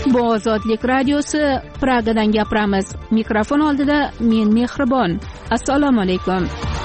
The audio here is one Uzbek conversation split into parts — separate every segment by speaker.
Speaker 1: Bu Ozodlik radiosi, Pragadan gapiramiz. Mikrofon oldida men Mehribon. Assalomu alaykum.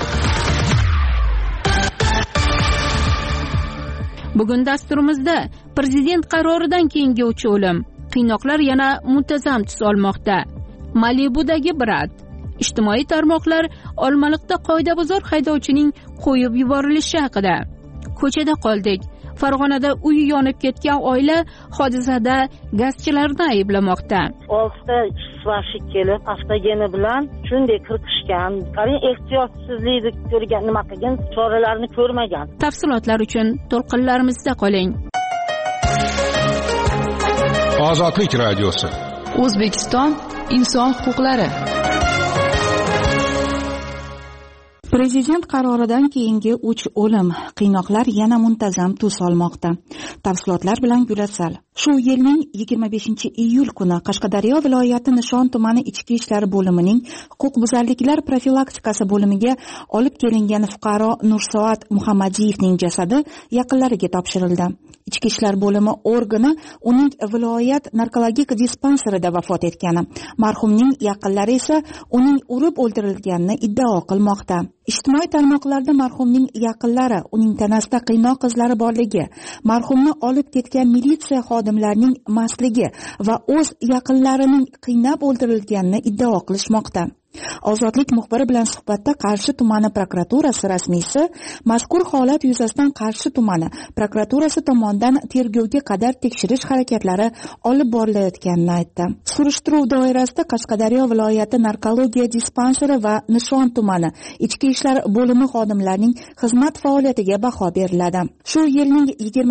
Speaker 1: Bugun dasturimizda prezident qaroridan keyingi uch o'lim, qiynoqlar yana muntazam tus olmoqda. Malibudagi Brad, ijtimoiy tarmoqlar Olmaliqda qoidabuzar haydovchining qo'yib yuborilishi haqida. Ko'chada qoldik. Farg'onada uyi yonib ketgan oila hodisada gazchilarni ayblamoqda.
Speaker 2: 6 ta ishchi kelib, avtogeni bilan shunday qirqishgan. Qarang, ehtiyotsizlikni ko'rgan, nima qilgan, choralarni ko'rmagan.
Speaker 1: Tafsilotlar uchun to'lqinlarimizda qoling.
Speaker 3: Ozodlik radiosi.
Speaker 4: O'zbekiston inson huquqlari.
Speaker 5: Prezident qaroridan keyingi 3 o'lim, qiynoqlar yana muntazam tus olmoqda. Tafsilotlar bilan Gulatsal. Shu yilning 25-iyul kuni Qashqadaryo viloyati Nishon tumani ichki ishlar bo'limining huquqbuzarliklar profilaktikasi bo'limiga olib kelingan fuqaro Nursoat Muhammadiyevning jasadi yaqinlariga topshirildi. Ichki ishlar bo'limi organi uning viloyat narkologik dispanserida vafot etgani, marhumning yaqinlari esa uning urib o'ldirilganini iddao qilmoqda. Ijtimoiy tarmoqlarda marhumning yaqinlari uning tanasida qiynoq izlari borligi, marhumni olib ketgan militsiya xodimlarining mastligi va o'z yaqinlarining qiynab o'ldirilganini iddao qilishmoqda. Ozodlik muxbiri bilan suhbatda Qarshi tumani prokuraturasi rasmiysi mazkur holat yuzasidan Qarshi tumani prokuraturasi tomonidan tergovga qadar tekshirish harakatlari olib borilayotganini aytdi. Surishtiruv doirasida Qashqadaryo viloyati narkologiya dispanseri va Nishon tumani ichki ishlar bo'limi xodimlarining xizmat faoliyatiga baho beriladi. Shu yilning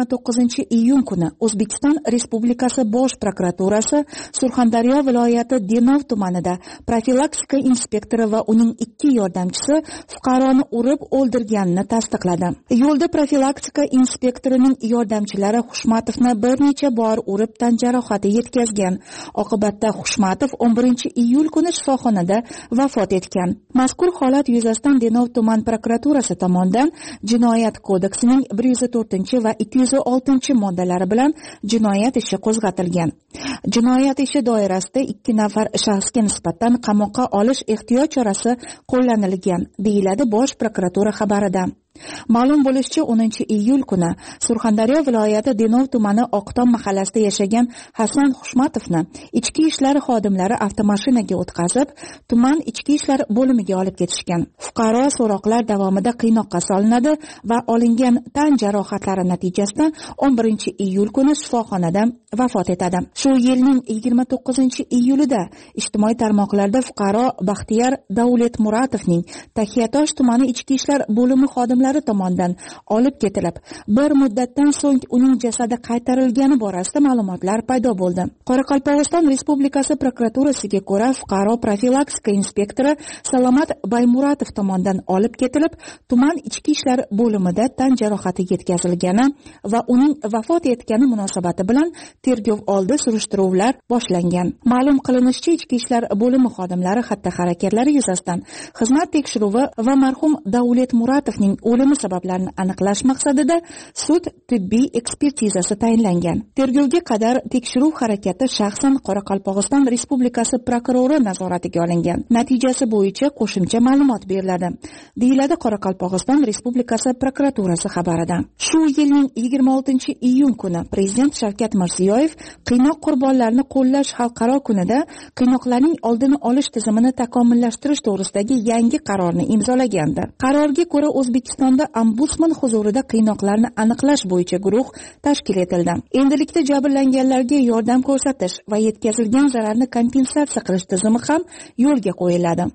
Speaker 5: 29-iyun kuni O'zbekiston Respublikasi Bosh prokuraturasi Surxondaryo viloyati Denov tumanida profilaktika inspektori va uning 2 yordamchisi fuqaroni urib o'ldirganini tasdiqladi. Yo'lda profilaktika inspektorining yordamchilari Xushmatovni bir necha bor urib tan jarohati yetkazgan. Oqibatda Xushmatov 11-iyul kuni shifoxonada vafot etgan. Mazkur holat yuzasidan Denov tuman prokuraturasi tomonidan Jinoyat kodeksining 104 va 206 moddalari bilan jinoyat ishi qo'zg'atilgan. Jinoyat ishi doirasida 2 nafar shaxsga nisbatan qamoqqa olish ehtiyot chorasi qo'llanilgan, deyiladi Bosh prokuratura xabarida. Ma'lum bo'lishicha, 10-iyul kuni Surxondaryo viloyati Denov tumani Oqtom mahallasida yashagan Hasan Xushmatovni ichki ishlar xodimlari avtomashinaga o'tkazib, tuman ichki ishlar bo'limiga olib ketishgan. Fuqaro so'roqlar davomida qiynoqqa solinadi va olingan tan jarohatlari natijasida 11-iyul kuni shifoxonada vafot etadi. Shu yilning 29-iyulida ijtimoiy tarmoqlarda fuqaro Baxtiyor Davletmuratovning Taxiyatosh tumani ichki ishlar bo'limi xodimlari tomonidan olib ketilib, bir muddatdan so'ng uning jasadi qaytarilgani borasida ma'lumotlar paydo bo'ldi. Qoraqalpog'iston Respublikasi prokuraturasiga ko'ra, fuqaro profilaktika inspektori Salomat Baymuratov tomonidan olib ketilib, tuman ichki ishlar bo'limida tan jarohati yetkazilgani va uning vafot etgani munosabati bilan tergov oldi surishtiruvlar boshlangan. Ma'lum qilinishicha, ichki ishlar bo'limi xodimlari xatti-harakatlari yuzasidan xizmat tekshiruvi va marhum Davletmuratovning o'limi sabablarini aniqlash maqsadida sud tibbiy ekspertizasi tayinlangan. Tergovga qadar tekshiruv harakati shaxsan Qoraqalpog'iston Respublikasi prokurori nazoratiga olingan. Natijasi bo'yicha qo'shimcha ma'lumot beriladi, deyiladi Qoraqalpog'iston Respublikasi prokuraturasi xabarida. Shu yilning 26-iyun kuni Prezident Shavkat Mirziyoyev qiynoq qurbonlarini qo'llash xalqaro kunida qiynoqlarning oldini olish tizimini takomillashtirish to'g'risidagi yangi qarorni imzolagandi. Qarorga ko'ra O'zbekistonda ombudsman huzurida qiynoqlarni aniqlash bo'yicha guruh tashkil etildi. Endilikda jabrlanganlarga yordam ko'rsatish va yetkazilgan zararni kompensatsiya qilish tizimi ham yo'lga qo'yiladi.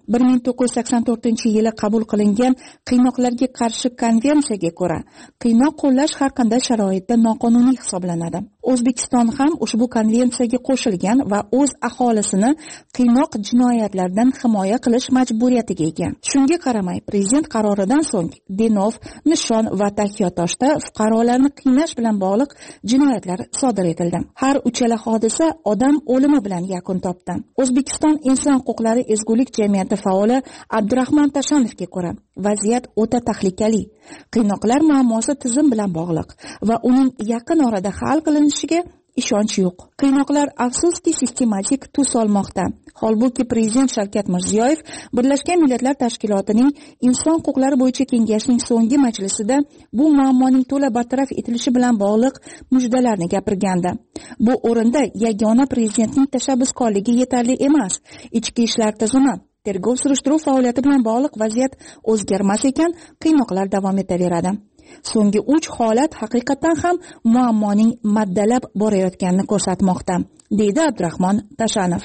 Speaker 5: 1984-yili qabul qilingan qiynoqlarga qarshi konvensiyaga ko'ra, qiynoq qo'llash har qanday sharoitda noqonuniy hisoblanadi. O'zbekiston ham ushbu konvensiyaga qo'shilgan va o'z aholisini qiynoq jinoyatlaridan himoya qilish majburiyatiga ega. Shunga qaramay, prezident qaroridan so'ng Denov, Nishon va Taxiyatoshda fuqarolarni qiynash bilan bog'liq jinoyatlar sodir etildi. Har uchala hodisa odam o'limi bilan yakun topdi. O'zbekiston inson huquqlari ezgulik jamiyati faoli Abdurahmon Tashanovga ko'ra, vaziyat o'ta tahlikali. Qiynoqlar muammosi tizim bilan bog'liq va uning yaqin orada hal qilinishiga ishonch yo'q. Qiynoqlar afsuski sistematik tus olmoqda. Holbuki prezident Shavkat Mirziyoyev Birlashgan Millatlar Tashkilotining Inson huquqlari bo'yicha kengashining so'nggi majlisida bu muammoning to'la bartaraf etilishi bilan bog'liq mujdalarni gapirgandi. Bu o'rinda yagona prezidentning tashabbuskorligi yetarli emas. Ichki ishlar tizimi, tergov surishtiruv faoliyati bilan bog'liq vaziyat o'zgarmas ekan, qiynoqlar davom etaveradi. So'nggi 3 holat haqiqatan ham muammoning maddalab borayotganini ko'rsatmoqda, deydi Abdurahmon Tashanov.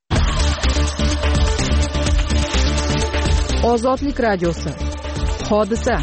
Speaker 4: Ozodlik radiosi. Hodisa.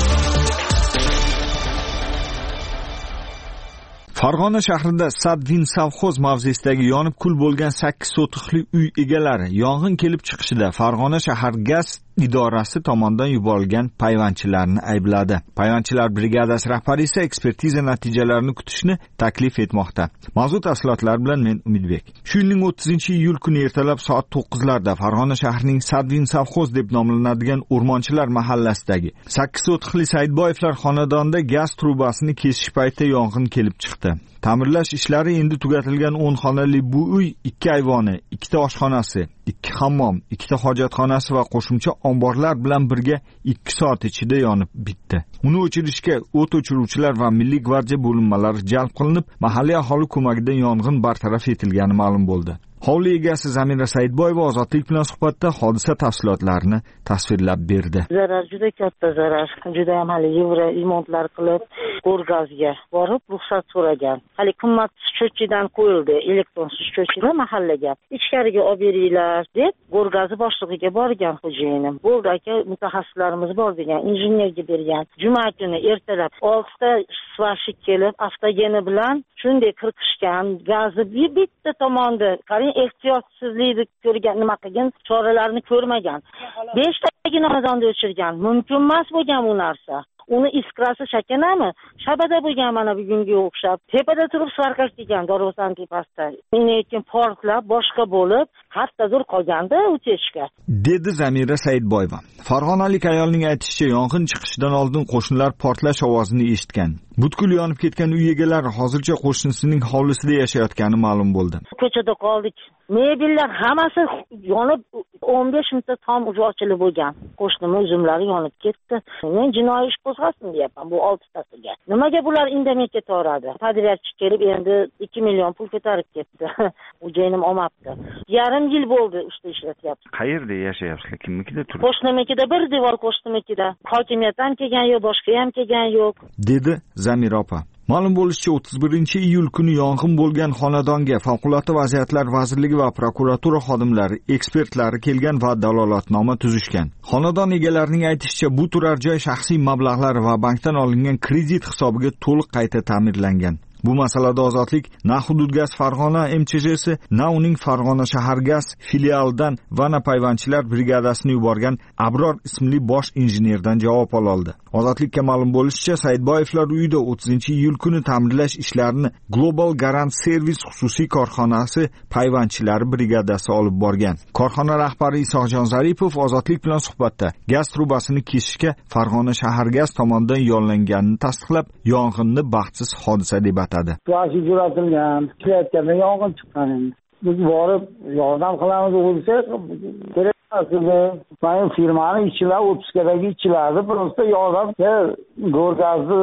Speaker 6: Farg'ona shahrida Sadvin savxoz mavzesidagi yonib kul bo'lgan 8 sotixli uy egalari yong'in kelib chiqishida Farg'ona shahar gaz idorasi tomonidan yuborilgan payvandchilarni aybladi. Payvandchilar brigadasi rahbari esa ekspertiza natijalarini kutishni taklif etmoqda. Mavzu tafsilotlari bilan men Umidbek. Shu yilning 30-iyul kuni ertalab soat 9larda Farg'ona shahrining Sadvin savxoz deb nomlanadigan O'rmonchilar mahallasidagi 8 sotixli Saidboyevlar xonadonida gaz trubasini kesish paytida yong'in kelib chiqdi. Ta'mirlash ishlari endi tugatilgan 10 xonali bu uy 2 ayvoni, 2 oshxonasi, 2 hammom, 2 hojatxonasi va qo'shimcha omborlar bilan birga 2 soat ichida yonib bitdi. Uni o'chirishga o't o'chiruvchilar va Milliy gvardiya bo'linmalari jalb qilinib, mahalliy aholi ko'magida yong'in bartaraf etilgani ma'lum bo'ldi. Hovli egasi Zamira Saidboyeva Ozodlik bilan suhbatda hodisa tafsilotlarini tasvirlab berdi.
Speaker 2: Zarar juda katta zarar. Juda ham hali yevro remontlar qilib, Go'rgazga borib ruxsat so'ragan. Hali qimmat sho'chidan qo'yildi, elektron sho'chilar mahallaga. Ichkariga olib beringlar deb Go'rgazi boshlig'iga borgan xo'jayinim. Bo'ldi aka, mutaxassislarimiz bor degan, injenerga bergan. Juma kuni ertalab 6 ta svashik kelib, avtogeni bilan shunday qirqishgan, gazni bitta tomonda ehtiyotsizlikni ko'rgan, nima qilgan, choralarni ko'rmagan. 5 tagina xonadonni o'chirgan. Mumkin emas bo'lgan bu narsa. Uni iskrasi shakanami? Shabada bo'lgan mana bugunga o'xshab. Tepada turib svarkash degan darvozan tepasida. Lekin portlab boshqa bo'lib, haftadur qolganda o'tishga.
Speaker 6: Dedi Zamira Saidboyeva. Farg'onalik ayolning aytishicha, yong'in chiqishidan oldin qo'shnilar portlash ovozini eshitgan. Butkul yonib ketgan uy egalari hozircha qo'shnisining hovlisida yashayotgani ma'lum bo'ldi.
Speaker 2: Ko'chada qoldik. Mebellar hammasi yonib 15 minutda tom uzoqchilik bo'lgan. Qo'shnimning uzumlari yonib ketdi. Men jinoiy ish qo'zg'asin deyapman bu 6tasiga. Nimaga bular indamay ketaveradi? Podrabchi kelib endi 2 million pul ko'tarib ketdi. O'jaynim olmabdi. Yarim yil bo'ldi ishda ishlatyapti.
Speaker 6: Qayerda yashayapsizlar? Kimnikida turibsiz?
Speaker 2: Qo'shnimnikida bir devor qo'shnimnikida. Hokimiyat ham kelgan yo'q, boshqa ham kelgan yo'q.
Speaker 6: Dedi Zamira opa. Ma'lum bo'lishicha 31-iyul kuni yong'in bo'lgan xonadonga Favqulodda vaziyatlar vazirligi va prokuratura xodimlari, ekspertlari kelgan va dalolatnoma tuzishgan. Xonadon egalarining aytishicha, bu turar joy shaxsiy mablag'lar va bankdan olingan kredit hisobiga to'liq qayta ta'mirlangan. Bu masalada Ozodlik na Hududgaz Farg'ona MCH'si, na uning Farg'ona shahar gaz filialidan va na payvandchilar brigadasini yuborgan Abror ismli bosh injenerdan javob oldi. Ozodlikka ma'lum bo'lishicha, Saidboyevlar uyida 30-iyul kuni ta'mirlash ishlarini Global Garant Service xususiy korxonasi payvandchilari brigadasi olib borgan. Korxona rahbari Isoqjon Zaripov Ozodlik bilan suhbatda gaz trubasini kesishga Farg'ona shahar gaz tomonidan yo'llanganini tasdiqlab, yong'inni baxtsiz hodisa deb atadi.
Speaker 7: Yoshi jo'ratilgan, ishlayotganda yong'in chiqqan. Biz borib yordam qilamiz bo'lsa, kerak aslida men firmani ichida 30 kadagi ichilarni просто yordam Go'rgazni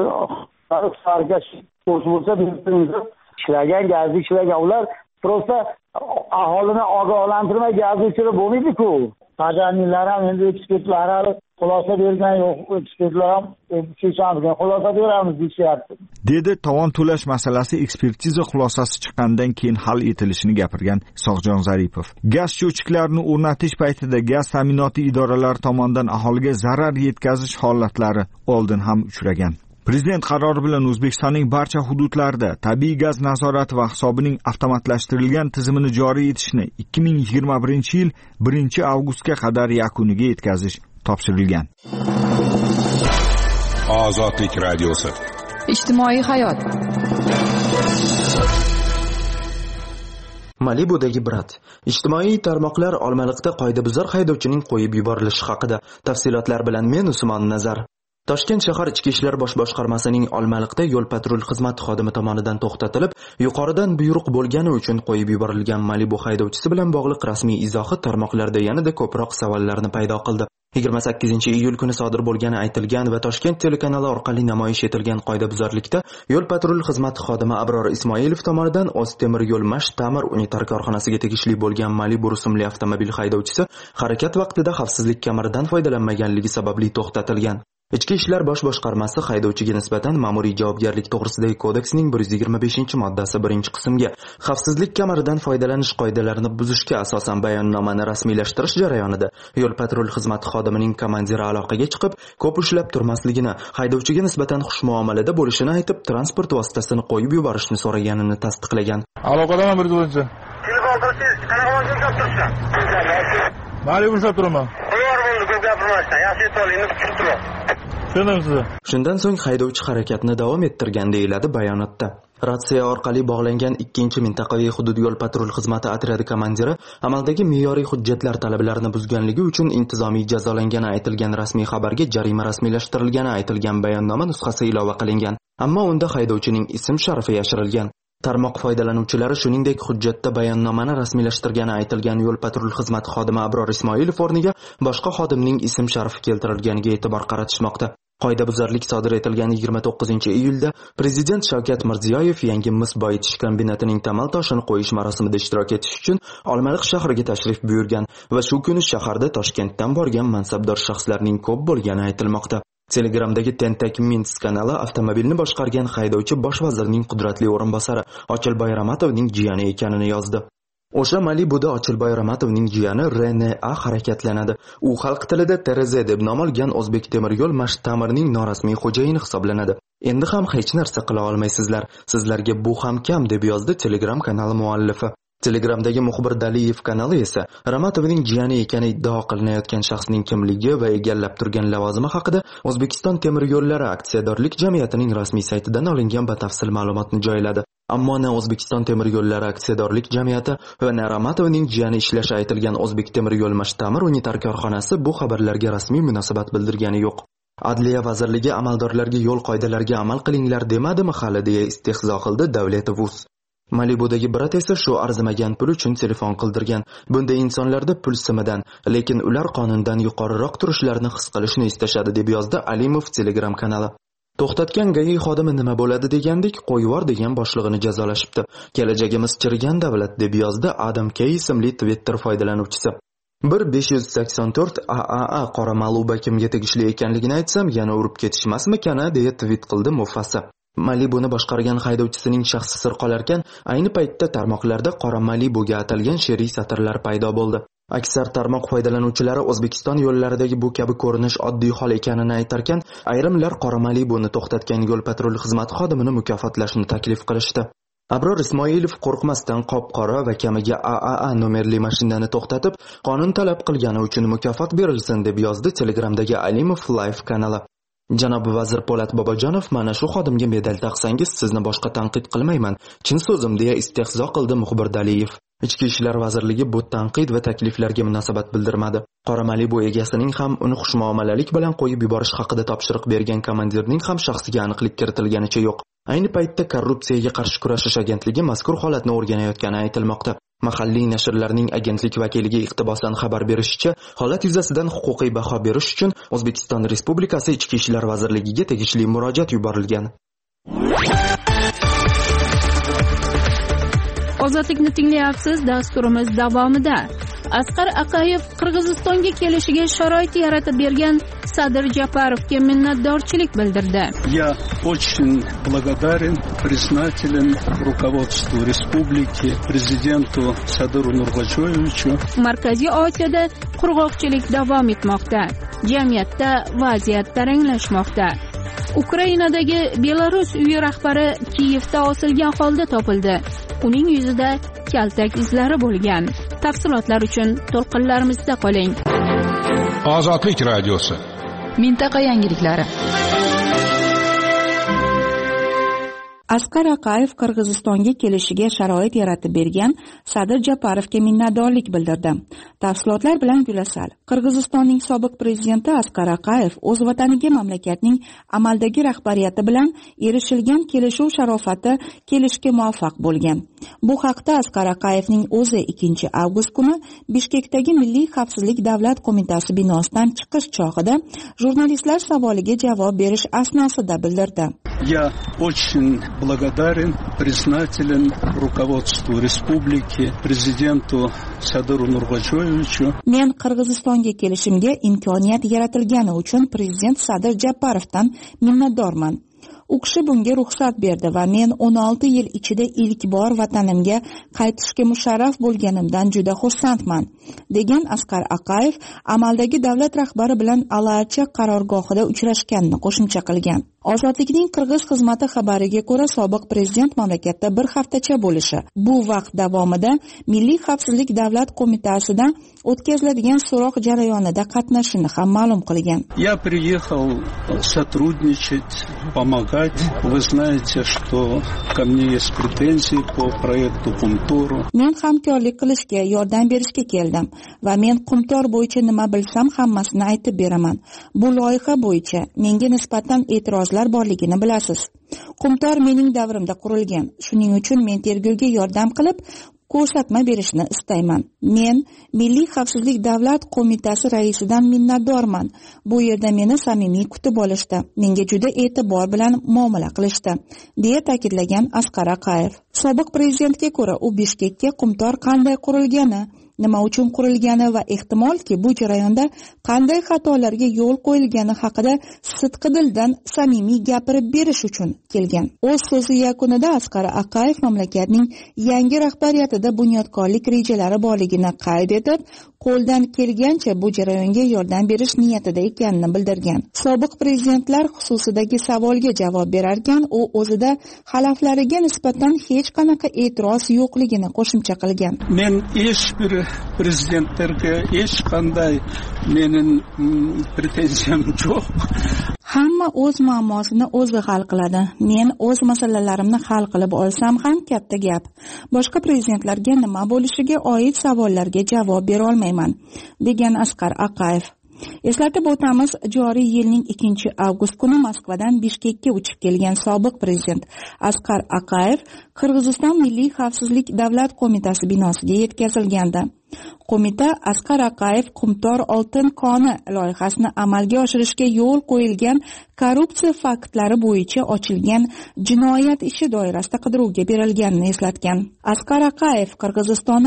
Speaker 7: sarkash bo'lsa ishlagan, gazni ishlagan ular просто aholini ogohlantirmay gazni o'chirib bo'lmaydi-ku. Tajanilar ham endi ekspertlar xulosa bergan yo'q, ekspertlar ham xulosa beramiz deyapti.
Speaker 6: Dedi tovon to'lash masalasi ekspertiza xulosasi chiqqandan keyin hal etilishini gapirgan Isoqjon Zaripov. Gaz cho'chiklarini o'rnatish paytida gaz ta'minoti idoralari tomonidan aholiga zarar yetkazish holatlari oldin ham uchragan. Prezident qarori bilan O'zbekistonning barcha hududlarida tabiiy gaz nazorati va hisobining avtomatlashtirilgan tizimini joriy etishni 2021-yil 1-avgustga qadar yakuniga yetkazish topshirilgan.
Speaker 3: Ozodlik radiosi.
Speaker 4: Ijtimoiy hayot.
Speaker 8: Malibudagi brat. Ijtimoiy tarmoqlar Olmaliqda qoidabuzar haydovchining qo'yib yuborilishi haqida tafsilotlar bilan men Usmon Nazar. Toshkent shahar Ichki ishlar bosh boshqarmasining Olmaliqda yo'l patrul xizmati xodimi tomonidan to'xtatilib, yuqoridan buyruq bo'lgani uchun qo'yib yuborilgan Malibu haydovchisi bilan bog'liq rasmiy izohi tarmoqlarda yanada ko'proq savollarni paydo qildi. 28-iyul kuni sodir bo'lgani aytilgan va Toshkent telekanali orqali namoyish etilgan qoidabuzarlikda yo'l patrul xizmati xodimi Abror Ismoilov tomonidan O'ztemir yo'l Mash ta'mir unitar korxonasiga tegishli bo'lgan Malibu rusumli avtomobil haydovchisi harakat vaqtida xavfsizlik kamaridan foydalanmaganligi sababli to'xtatilgan. Ichki ishlar bosh boshqarmasi haydovchiga nisbatan ma'muriy javobgarlik to'g'risidagi kodeksning 125-moddasi 1-qismga xavfsizlik kamaridan foydalanish qoidalarini buzishga asosan bayonnomani rasmiylashtirish jarayonida yo'l patrul xizmati xodimining komandiri aloqaga chiqib, ko'p ushlab turmasligini, haydovchiga nisbatan xushmuomalada bo'lishini aytib, transport vositasini qo'yib yuborishni so'raganini tasdiqlagan.
Speaker 9: Aloqadaman bir bo'lincha. Telefon qilsangiz, qanaqa bo'lsa tursin. Mali ushlab turaman. Qo'yar bo'ldi, ko'p gapirmasdan, yaxshi aytolingni tushib turing.
Speaker 8: Shundan so'ng haydovchi harakatni davom ettirgan deyiladi bayonotda. Ratsiya orqali bog'langan 2-mintaqaviy hudud yo'l patrul xizmati otryadi komandiri amaldagi me'yoriy hujjatlar talablarini buzganligi uchun intizomiy jazolangani aytilgan rasmiy xabarga jarima rasmiylashtirilgani aytilgan bayonnoma nusxasi ilova qilingan. Ammo unda haydovchining ism-sharifi yashirilgan. Tarmoq foydalanuvchilari shuningdek hujjatda bayonnomani rasmiylashtirgani aytilgan yo'l patrul xizmati xodimi Abror Ismoilov o'rniga boshqa xodimning ism-sharifi keltirilganiga e'tibor qaratishmoqda. Qoidabuzarlik sodir etilgan 29-iyulda Prezident Shavkat Mirziyoyev yangi mis boyitish kombinatining tamal toshini qo'yish marosimida ishtirok etish uchun Olmaliq shahriga tashrif buyurgan va shu kuni shaharda Toshkentdan borgan mansabdor shaxslarning ko'p bo'lgani aytilmoqda. Telegramdagi Tentak Mints kanali avtomobilni boshqargan haydovchi bosh vazirning qudratli o'rinbosari Ochilboy Ramatovning jiyani ekanini yozdi. O'sha Malibuda Ochilboy Ramatovning jiyani RNA harakatlanadi. U xalq tilida TRZ deb nom olgan O'zbek temir yo'l Mash ta'mirning norasmiy xo'jayini hisoblanadi. Endi ham hech narsa qila olmaysizlar. Sizlarga bu ham kam deb yozdi Telegram kanali muallifi. Telegramdagi muxbir Daliyev kanali esa Ramatovning jiyani ekani iddao qilinayotgan shaxsning kimligi va egallab turgan lavozimi haqida O'zbekiston temir yo'llari aksiyadorlik jamiyatining rasmiy saytidan olingan batafsil ma'lumotni joyladi. Ammo na O'zbekiston temir yo'llari aksiyadorlik jamiyati va na Ramatovning jiyani ishlashi aytilgan O'zbek temir yo'l Mash ta'mir unitar korxonasi bu xabarlarga rasmiy munosabat bildirgani yo'q. Adliya vazirligi amaldorlarga yo'l qoidalariga amal qilinglar demadimi hali deya istehzo qildi Davletov Uz. Malibudagi brat esa shu arzimagan pul uchun telefon qildirgan. Bunda insonlarda pul simidan, lekin ular qonundan yuqoriroq turishlarini his qilishni istashadi deb yozdi Alimov Telegram kanali. To'xtatgan GAI xodimi nima bo'ladi degandik, qo'yvor degan boshlig'ini jazolashibdi. Kelajagimiz chirigan davlat deb yozdi Adam K ismli Twitter foydalanuvchisi. 1584 AAA qora Maluba kimga tegishli ekanligini aytsam, yana urib ketishmasmi-kana deya tweet qildi Mufasa. Malibuni boshqargan haydovchisining shaxsi sir qolarkan, ayni paytda tarmoqlarda qora Malibuga atalgan she'riy satrlar paydo bo'ldi. Aksar tarmoq foydalanuvchilari O'zbekiston yo'llaridagi bu kabi ko'rinish oddiy hol ekanini aytarkan, ayrimlar qora Malibuni to'xtatgan yo'l patrul xizmati xodimini mukofotlashni taklif qilishdi. Abror Ismoilov qo'rqmasdan qop-qora va kamiga AAA nomerli mashinani to'xtatib, qonun talab qilgani uchun mukofot berilsin deb yozdi Telegramdagi Alimov Live kanali. Janob vazir Po'lat Bobojonov mana shu xodimga medal taqsangiz sizni boshqa tanqid qilmayman, chin so'zim deya istehzo qildi muxbir Daliyev. Ichki ishlar vazirligi bu tanqid va takliflarga munosabat bildirmadi. Qora Malibu egasining ham uni xushmuomalalik bilan qo'yib yuborish haqida topshiriq bergan komandirning ham shaxsiga aniqlik kiritilganicha yo'q. Ayni paytda korrupsiyaga qarshi kurashish agentligi mazkur holatni o'rganayotgani aytilmoqda. Mahalliy nashrlarning agentlik vakiliga iqtibosan xabar berishicha, holat yuzasidan huquqiy baho berish uchun O'zbekiston Respublikasi Ichki ishlar vazirligiga tegishli murojaat yuborilgan.
Speaker 1: Ozodlikni tinglayapsiz. Dasturimiz davomida Asqar Aqayev Qirg'izistonga kelishiga sharoit yaratib bergan Sadir Japarovga minnatdorchilik bildirdi.
Speaker 10: Я очень благодарен, признателен руководству республики, президенту Садыру Нурбачоевичу.
Speaker 1: Markaziy Osiyoda qurg'oqchilik davom etmoqda. Jamiyatda vaziyat taranglashmoqda. Ukrainadagi Belarus uyi rahbari Kiyevda osilgan holda topildi. Uning yuzida kaltak izlari bo'lgan. Tafsilotlar uchun to'lqinlarimizda qoling.
Speaker 3: Ozodlik radiosi.
Speaker 4: Mintaqa yangiliklari.
Speaker 5: Asqar Aqayev Qirg'izistonga kelishiga sharoit yaratib bergan Sadir Japarovga minnatdorlik bildirdi. Tafsilotlar bilan Gulasal. Qirg'izistonning sobiq prezidenti Asqar Aqayev o'z vataniga mamlakatning amaldagi rahbariyati bilan erishilgan kelishuv sharofati kelishga muvaffaq bo'lgan. Bu haqda Asqar Aqayevning o'zi 2 avgust kuni Bishkekdagi Milliy xavfsizlik davlat qo'mitasi binosidan chiqish chog'ida jurnalistlar savoliga javob berish asnosida bildirdi.
Speaker 10: Я очень благодарен, признателен руководству республики, президенту Садыру Нург'o'yevичу.
Speaker 5: Men Qirg'izistonga kelishimga imkoniyat yaratilgani uchun prezident Sadir Japarovdan minnatdorman. U kishi bunga ruxsat berdi va men 16 yil ichida ilk bor vatanimga qaytishga musharraf bo'lganimdan juda xursandman, degan Asqar Aqayev amaldagi davlat rahbari bilan Alacha qarorgohida uchrashganini qo'shimcha qilgan. Ozodlikning Qirg'iz xizmati xabariga ko'ra, sobiq prezident mamlakatda bir haftacha bo'lishi, bu vaqt davomida Milliy xavfsizlik davlat qo'mitasidan o'tkaziladigan so'roq jarayonida qatnashishini ham ma'lum qilgan.
Speaker 10: Я приехал сотрудничать, помогать. Вы знаете, что ко мне есть претензии по проекту Qumtor.
Speaker 5: Men hamkorlik qilishga, yordam berishga keldim va men Qumtor bo'yicha nima bilsam hammasini aytib beraman. Bu loyiha bo'yicha menga nisbatan e'tirozlar borligini bilasiz. Qumtor mening davrimda qurilgan. Shuning uchun men tergovga yordam qilib ko'rsatma berishni istayman. Men Milliy xavfsizlik davlat qo'mitasi raisidan minnatdorman. Bu yerda meni samimiy kutib olishdi. Menga juda e'tibor bilan muomala qilishdi, deya ta'kidlagan Asqar Aqayev. Sobiq prezidentga ko'ra, u Bishkekka Qumtor qanday qurilgani, nima uchun qurilgani va ehtimolki bu jarayonda qanday xatolarga yo'l qo'yilgani haqida sidqidildan samimiy gapirib berish uchun kelgan. O'z so'zi yakunida Asqar Aqayev mamlakatning yangi rahbariyatida bunyodkorlik rejalari borligini qayd etib, qo'ldan kelgancha bu jarayonga yordam berish niyatida ekanini bildirgan. Sobiq prezidentlar xususidagi savolga javob berarkan, u o'zida xalaflariga nisbatan hech qanaqa e'tiroz yo'qligini qo'shimcha qilgan.
Speaker 10: Men hech bir prezidentlarga hech qanday mening pretenziyam yo'q.
Speaker 5: Hamma o'z muammosini o'zi hal qiladi. Men o'z masalalarimni hal qilib olsam ham katta gap. Boshqa prezidentlarga nima bo'lishiga oid savollarga javob bera olmayman, degan Asqar Aqayev. Eslatib o'tamiz, joriy yilning 2 avgust kuni Moskvadan Bishkekka uchib kelgan sobiq prezident Asqar Aqayev Qirg'iziston Milliy xavfsizlik davlat qo'mitasi binosiga yetkazilgandi. Qo'mita Asqar Aqayev Qumtor oltin koni loyihasini amalga oshirishga yo'l qo'yilgan korrupsiya faktlari bo'yicha ochilgan jinoyat ishi doirasida qidiruvga berilganini eslatgan. Asqar Aqayev Qirg'izistonni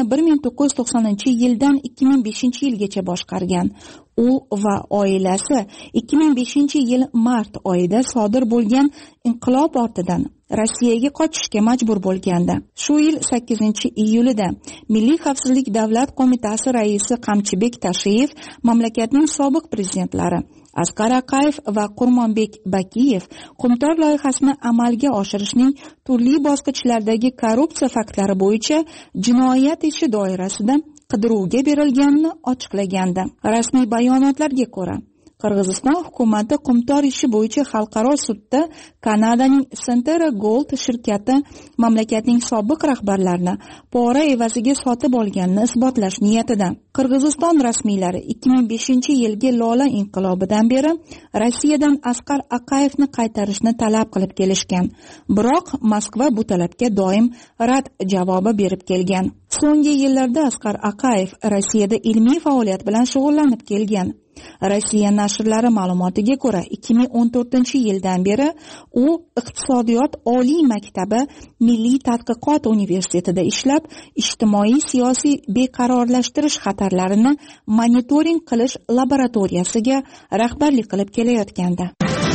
Speaker 5: 1990-yildan 2005-yilgacha boshqargan. U va oilasi 2005-yil mart oyida sodir bo'lgan inqilob ortidan Rossiyaga qochishga majbur bo'lgandi. Shu yil 8-iyulida Milliy xavfsizlik davlat qo'mitasi raisi Qamchibek Tashiyev mamlakatning sobiq prezidentlari Asqar Aqayev va Qurmonbek Bakiyev Qumtor loyihasini amalga oshirishning turli bosqichlaridagi korrupsiya faktlari bo'yicha jinoyat ishi doirasida qidiruvga berilganini ochiqlagandi. Rasmiy bayonotlarga ko'ra, Qirg'iziston hukumati Qumtor ishi bo'yicha xalqaro sudda Kanadaning Centera Gold shirkati mamlakatning sobiq rahbarlarini pora evaziga sotib olganini isbotlash niyatida. Qirg'iziston rasmiylari 2005-yilgi Lola inqilobidan beri Rossiyadan Asqar Aqayevni qaytarishni talab qilib kelishgan. Biroq Moskva bu talabga doim rad javobi berib kelgan. So'nggi yillarda Asqar Aqayev Rossiyada ilmiy faoliyat bilan shug'ullanib kelgan. Rossiya nashrlari ma'lumotiga ko'ra, 2014-yildan beri u Iqtisodiyot oliy maktabi Milliy tadqiqot universitetida ishlab, ijtimoiy-siyosiy beqarorlashtirish xatarlarini monitoring qilish laboratoriyasiga rahbarlik qilib kelayotgandi.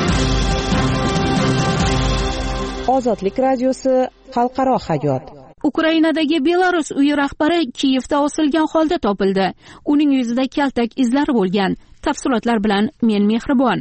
Speaker 4: Ozodlik radiosi xalqaro hayot.
Speaker 1: Ukrainadagi Belarus uyi rahbari Kiyevda osilgan holda topildi. Uning yuzida kaltak izlari bo'lgan. Tafsilotlar bilan men Mehribon.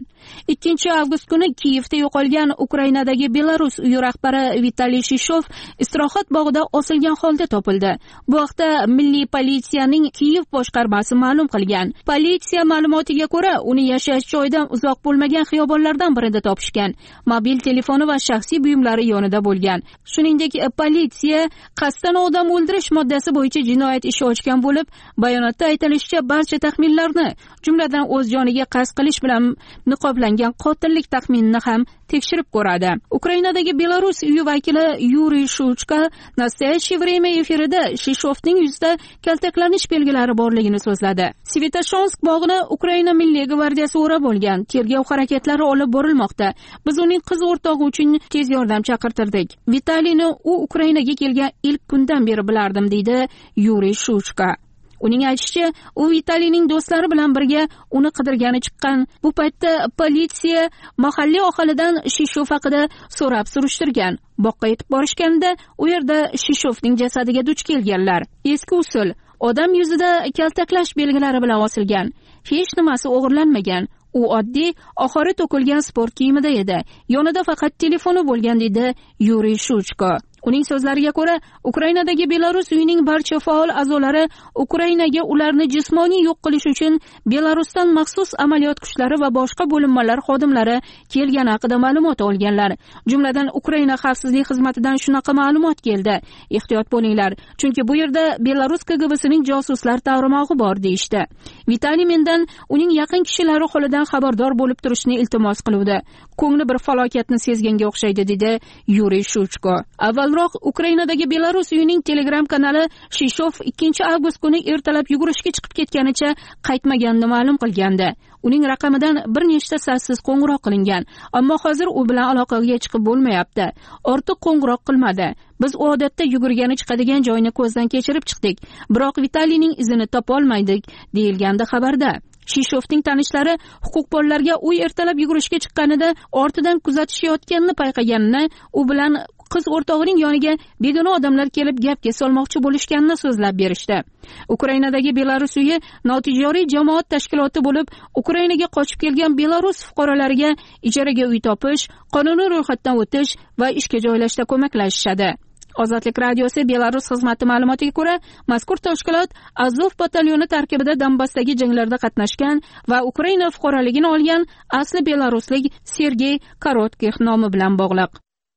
Speaker 1: 2 avgust kuni Kiyevda yo'qolgan Ukrainadagi Belarus uyi rahbari Vitaliy Shishov istirohat bog'ida osilgan holda topildi. Bu haqda Milliy politsiyaning Kiyev boshqarmasi ma'lum qilgan. Politsiya ma'lumotiga ko'ra, uni yashash joyidan uzoq bo'lmagan xiyobonlardan birida topishgan. Mobil telefoni va shaxsiy buyumlari yonida bo'lgan. Shuningdek, politsiya qasddan odam o'ldirish moddasi bo'yicha jinoyat ishi ochgan bo'lib, bayonotda aytilishicha barcha taxminlarni, jumladan o'z joniga qasd qilish bilan niqoblangan qotillik taxminini ham tekshirib ko'radi. Ukrainadagi Belarus uyi vakili Yuriy Shuchka Nastoyachiy время efirida Shishovning yuzida kaltaklanish belgilari borligini so'zladi. Svetoshonsk bog'ini Ukraina Milliy gvardiyasi o'rab olgan. Tergov harakatlari olib borilmoqda. Biz uning qiz o'rtog'i uchun tez yordam chaqirtirdik. Vitaliyni u Ukrainaga kelgan ilk kundan beri bilardim, deydi Yuriy Shuchka. Uning aytishicha, u Vitaliyning do'stlari bilan birga uni qidirgani chiqqan. Bu paytda politsiya mahalliy aholidan Shishov haqida so'rab surishtirgan. Boqqa yetib borishganda, u yerda Shishovning jasadiga duch kelganlar. Eski usul, odam yuzida kaltaklash belgilari bilan osilgan. Hech nimasi o'g'irlanmagan. U oddiy, oxiri to'kilgan sport kiyimida edi. Yonida faqat telefoni bo'lgan, dedi Yuriy Shuchko. Uning so'zlariga ko'ra, Ukrainadagi Belarus uyining barcha faol a'zolari Ukrainaga ularni jismoniy yo'q qilish uchun Belarusdan maxsus amaliyot kuchlari va boshqa bo'linmalar xodimlari kelgani haqida ma'lumot olganlar. Jumladan Ukraina xavfsizlik xizmatidan shunaqa ma'lumot keldi. Ehtiyot bo'linglar, chunki bu yerda Belarus KGBsining josuslar tarmog'i bor deyishdi. Vitaliy mendan uning yaqin kishilari holidan xabardor bo'lib turishni iltimos qiluvdi. Ko'ngli bir falokatni sezganga o'xshaydi, dedi Yuriy Shuchko. Avvalroq Ukrainadagi Belarus uyining Telegram kanali Shishov 2 avgust kuni ertalab yugurishga chiqib ketganicha qaytmaganini ma'lum qilgandi. Uning raqamidan bir nechta sassiz qo'ng'iroq qilingan, ammo hozir u bilan aloqaga chiqib bo'lmayapti. Ortiq qo'ng'iroq qilmadi. Biz odatda yugurgani chiqadigan joyni ko'zdan kechirib chiqdik, biroq Vitaliyning izini topa olmaydik, deyilgandi xabarda. Shishovning tanishlari huquqbonlarga u ertalab yugurishga chiqqanida ortidan kuzatishayotganini payqaganini, u bilan qiz o'rtog'ining yoniga begona odamlar kelib gapga solmoqchi bo'lishganini so'zlab berishdi. Ukrainadagi Belarus uyi notijoriy jamoat tashkiloti bo'lib, Ukrainaga qochib kelgan Belarus fuqarolariga ijaraga uy topish, qonuniy ro'yxatdan o'tish va ishga joylashda ko'maklashishadi. Ozodlik radiosi Belarus xizmati ma'lumotiga ko'ra, mazkur tashkilot Azov batalyoni tarkibida Donbassdagi janglarda qatnashgan va Ukraina fuqaroligini olgan asli belaruslik Sergey Korotkih nomi bilan bog'liq.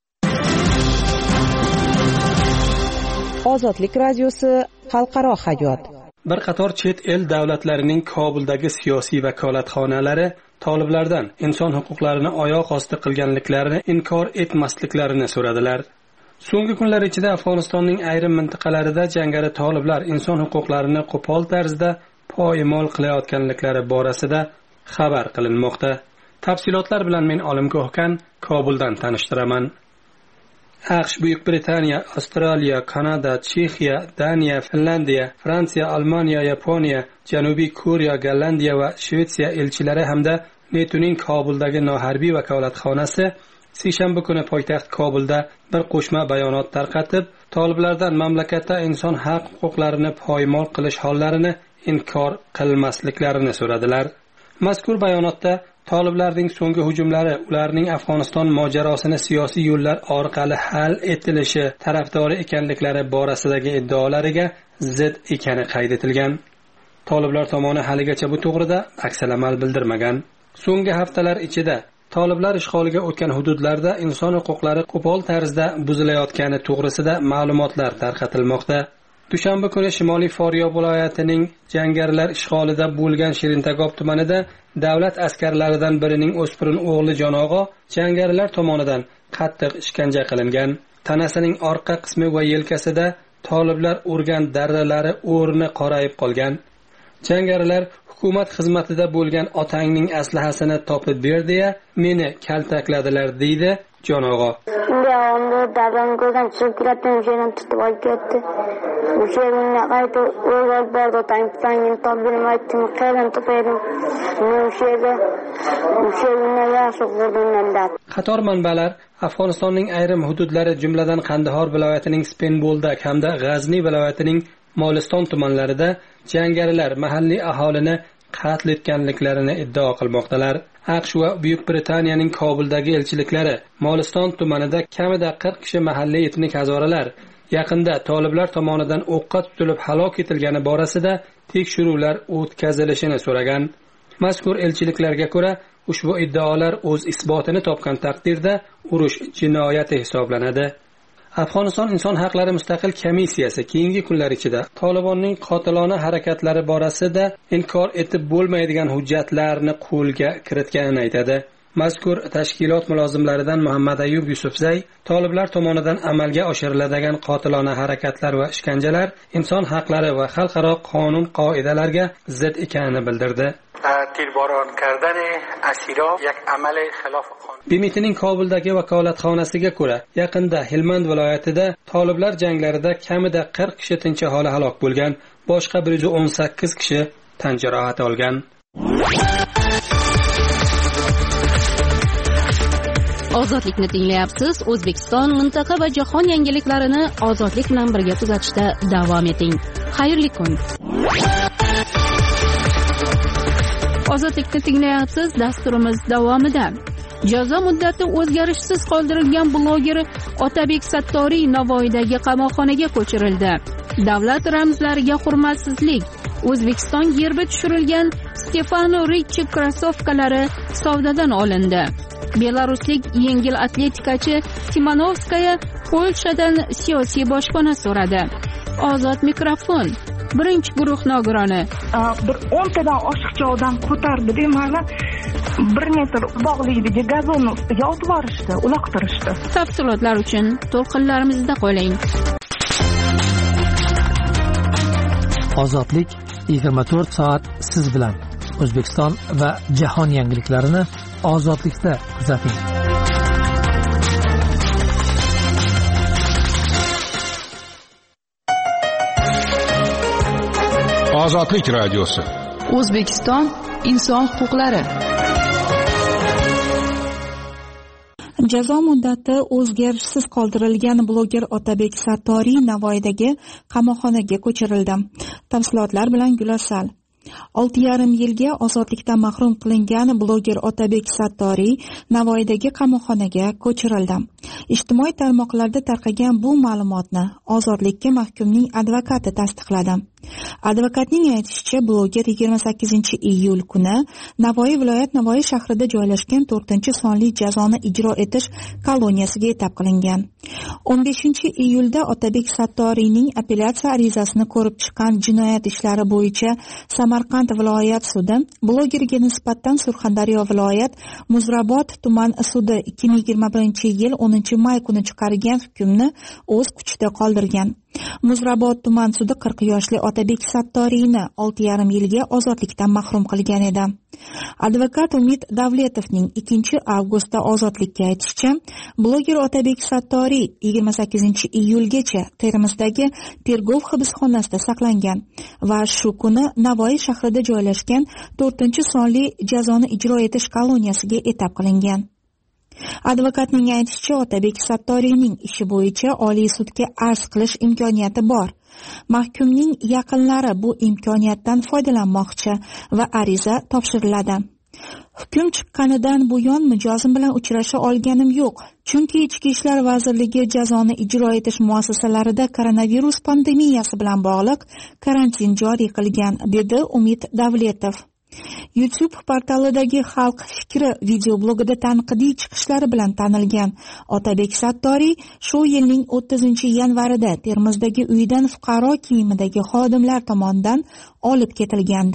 Speaker 4: Ozodlik radiosi xalqaro hayot.
Speaker 10: Bir qator chet el davlatlarining Kobuldagi siyosiy vakolatxonalari toliblardan inson huquqlarini oyoq osti qilganliklarini inkor etmasliklarini so'radilar. So'nggi kunlar ichida Afg'onistonning ayrim mintaqalarida jangari toliblar inson huquqlarini qo'pol tarzda poymol qilayotganliklari borasida xabar qilinmoqda. Tafsilotlar bilan men Olimgoh Khan Kobuldan tanishtiraman. AQSh, Buyuk Britaniya, Avstraliya, Kanada, Chexiya, Daniya, Finlandiya, Fransiya, Almaniya, Yaponiya, Janubiy Koreya, Gollandiya va Shvetsiya elchilari hamda NATOning Kobuldagi noharbiy vakolatxonasi seshanba kuni poytaxt Kobulda bir qo'shma bayonot tarqatib, toliblardan mamlakatda inson haq huquqlarini poymol qilish hollarini inkor qilmasliklarini so'radilar. Mazkur bayonotda toliblarning so'nggi hujumlari ularning Afg'oniston mojarosini siyosiy yo'llar orqali hal etilishi tarafdori ekanliklari borasidagi iddaolariga zid ekani qayd etilgan. Toliblar tomoni haligacha bu to'g'rida aksamal bildirmagan. So'nggi haftalar ichida toliblar ishg'oliga o'tgan hududlarda inson huquqlari qo'pol tarzda buzilayotgani to'g'risida ma'lumotlar tarqatilmoqda. Dushanba kuni Shimoliy Foryob viloyatining jangarilar ishg'olida bo'lgan Shirintagob tumanida davlat askarlaridan birining o'spirin o'g'li Jonog'o jangarilar tomonidan qattiq ishkanja qilingan. Tanasining orqa qismi va yelkasida toliblar urgan darralari o'rni qorayib qolgan. Jangarilar hukumat xizmatida bo'lgan otangning aslahasini topib berdi-ya, meni kaltakladilar, deydi Jonog'o.
Speaker 11: Onda dadam ko'zdan chiqib ketdi, o'shadan tutib olib ketdi. O'shadan qayta o'ylab bordi, tankdan topdim, aytdim, qayerdan topaydim. O'shadan yaxshi ko'rdim.
Speaker 10: Qator manbalar Afg'onistonning ayrim hududlari, jumladan Qandahor viloyatining Spenboldak hamda G'azni viloyatining Moliston tumanlarida jangarilar mahalliy aholini qatl etganliklarini iddao qilmoqdalar. AQSh va Buyuk Britaniyaning Kobuldagi elchiliklari Moliston tumanida kamida 40 kishi mahalliy etnik hazoralar yaqinda toliblar tomonidan o'qqa tutilib halok etilgani borasida tekshiruvlar o'tkazilishini so'ragan. Mazkur elchiliklarga ko'ra, ushbu iddaolar o'z isbotini topgan taqdirda urush jinoyati hisoblanadi. Afg'oniston inson haqlari mustaqil komissiyasi keyingi kunlar ichida Tolibonning qotilona harakatlari borasida inkor etib bo'lmaydigan hujjatlarni qo'lga kiritganini aytadi. Mazkur tashkilot mulozimlaridan Muhammad Ayub Yusufzay toliblar tomonidan amalga oshiriladigan qotilona harakatlar va ishkanjalar inson haqlari va xalqaro qonun qoidalariga zid ekanini bildirdi.
Speaker 12: تیرباران کردن اسیران یک عمل خلاف قانون.
Speaker 10: BMTning Kobuldagi vakolatxonasiga ko'ra, yaqinda Helmand viloyatida toliblar janglarida kamida 40 kishi tinch aholi halok bo'lgan, boshqa 118 kishi tan jarohati olgan.
Speaker 1: Ozodlikni tinglayapsiz. O'zbekiston, mintaqa va jahon yangiliklarini ozodlik bilan birga kuzatishda davom eting. Xayrli kun. Ozodlikni tinglayapsiz. Dasturimiz davomida jazo muddati o'zgarishsiz qoldirilgan bloger Otabek Sattoriy Navoiydagi qamoqxonaga ko'chirildi. Davlat ramzlariga hurmatsizlik, O'zbekiston gerbi tushirilgan Stefano Ricci krossovkalari savdodan olindi. Belaruslik yengil atletikachi Timanovskaya Polshadan siyosiy boshpana so'radi. Ozod mikrofon. Birinchi guruh nogironi.
Speaker 13: Bir 10 tadan oshiqcha odam ko'tardi-da, mana 1 metr bog'liydagi gazon ustiga otib yuborishdi, uloqtirishdi.
Speaker 1: Tafsilotlar uchun to'lqinlarimizda qoling.
Speaker 14: Ozodlik 24 soat siz bilan. O'zbekiston va jahon yangiliklarini ozodlikda kuzating.
Speaker 3: Ozodlik radiosi.
Speaker 15: O'zbekiston inson huquqlari.
Speaker 5: Jazo muddati o'zgarishsiz qoldirilgan bloger Otabek Sattoriy Navoiydagi qamoqxonaga ko'chirildi. Tafsilotlar bilan Gulosal. 6,5 yilga ozodlikdan mahrum qilingan bloger Otabek Sattoriy Navoiydagi qamoqxonaga ko'chirildi. Ijtimoiy tarmoqlarda tarqagan bu ma'lumotni ozodlikka mahkumning advokati tasdiqladi. Advokatning aytishicha, bloger 28-iyul kuni Navoiy viloyat Navoiy shahrida joylashgan 4-sonli jazoni ijro etish koloniyasiga yetab qilingan. 15-iyulda Otabek Sattoriyning apellyatsiya arizasini ko'rib chiqqan jinoyat ishlari bo'yicha Samarqand viloyat sudi blogerga nisbatan Surxondaryo viloyat Muzrabot tuman sudi 2021-yil 10-may kuni chiqargan hukmni o'z kuchida qoldirgan. Muzrabot tuman sudi 40 yoshli Otabek Sattoriyni 6,5 yilga ozodlikdan mahrum qilgan edi. Advokat Umid Davletovning 2-avgustda ozodlikka aytishicha, bloger Otabek Sattoriy 28-iyulgacha Termizdagi tergov hibsxonasida saqlangan va shu kuni Navoiy shahrida joylashgan 4-sonli jazoni ijro etish koloniyasiga yetab qilingan. Advokatning aytishicha, Otabek Sattoriyning ishi bo'yicha Oliy sudga arz qilish imkoniyati bor. Mahkumning yaqinlari bu imkoniyatdan foydalanmoqchi va ariza topshiriladi. Hukm chiqqanidan buyon mijozim bilan uchrasha olganim yo'q, chunki Ichki ishlar vazirligi jazoni ijro etish muassasalarida koronavirus pandemiyasi bilan bog'liq karantin joriy qilgan, dedi Umid Davletov. YouTube portalidagi Xalq fikri videoblogida tanqidiy chiqishlari bilan tanilgan Otabek Sattoriy shu yilning 30-yanvarida Termizdagi uyidan fuqaro kiyimidagi xodimlar tomonidan olib ketilgandi.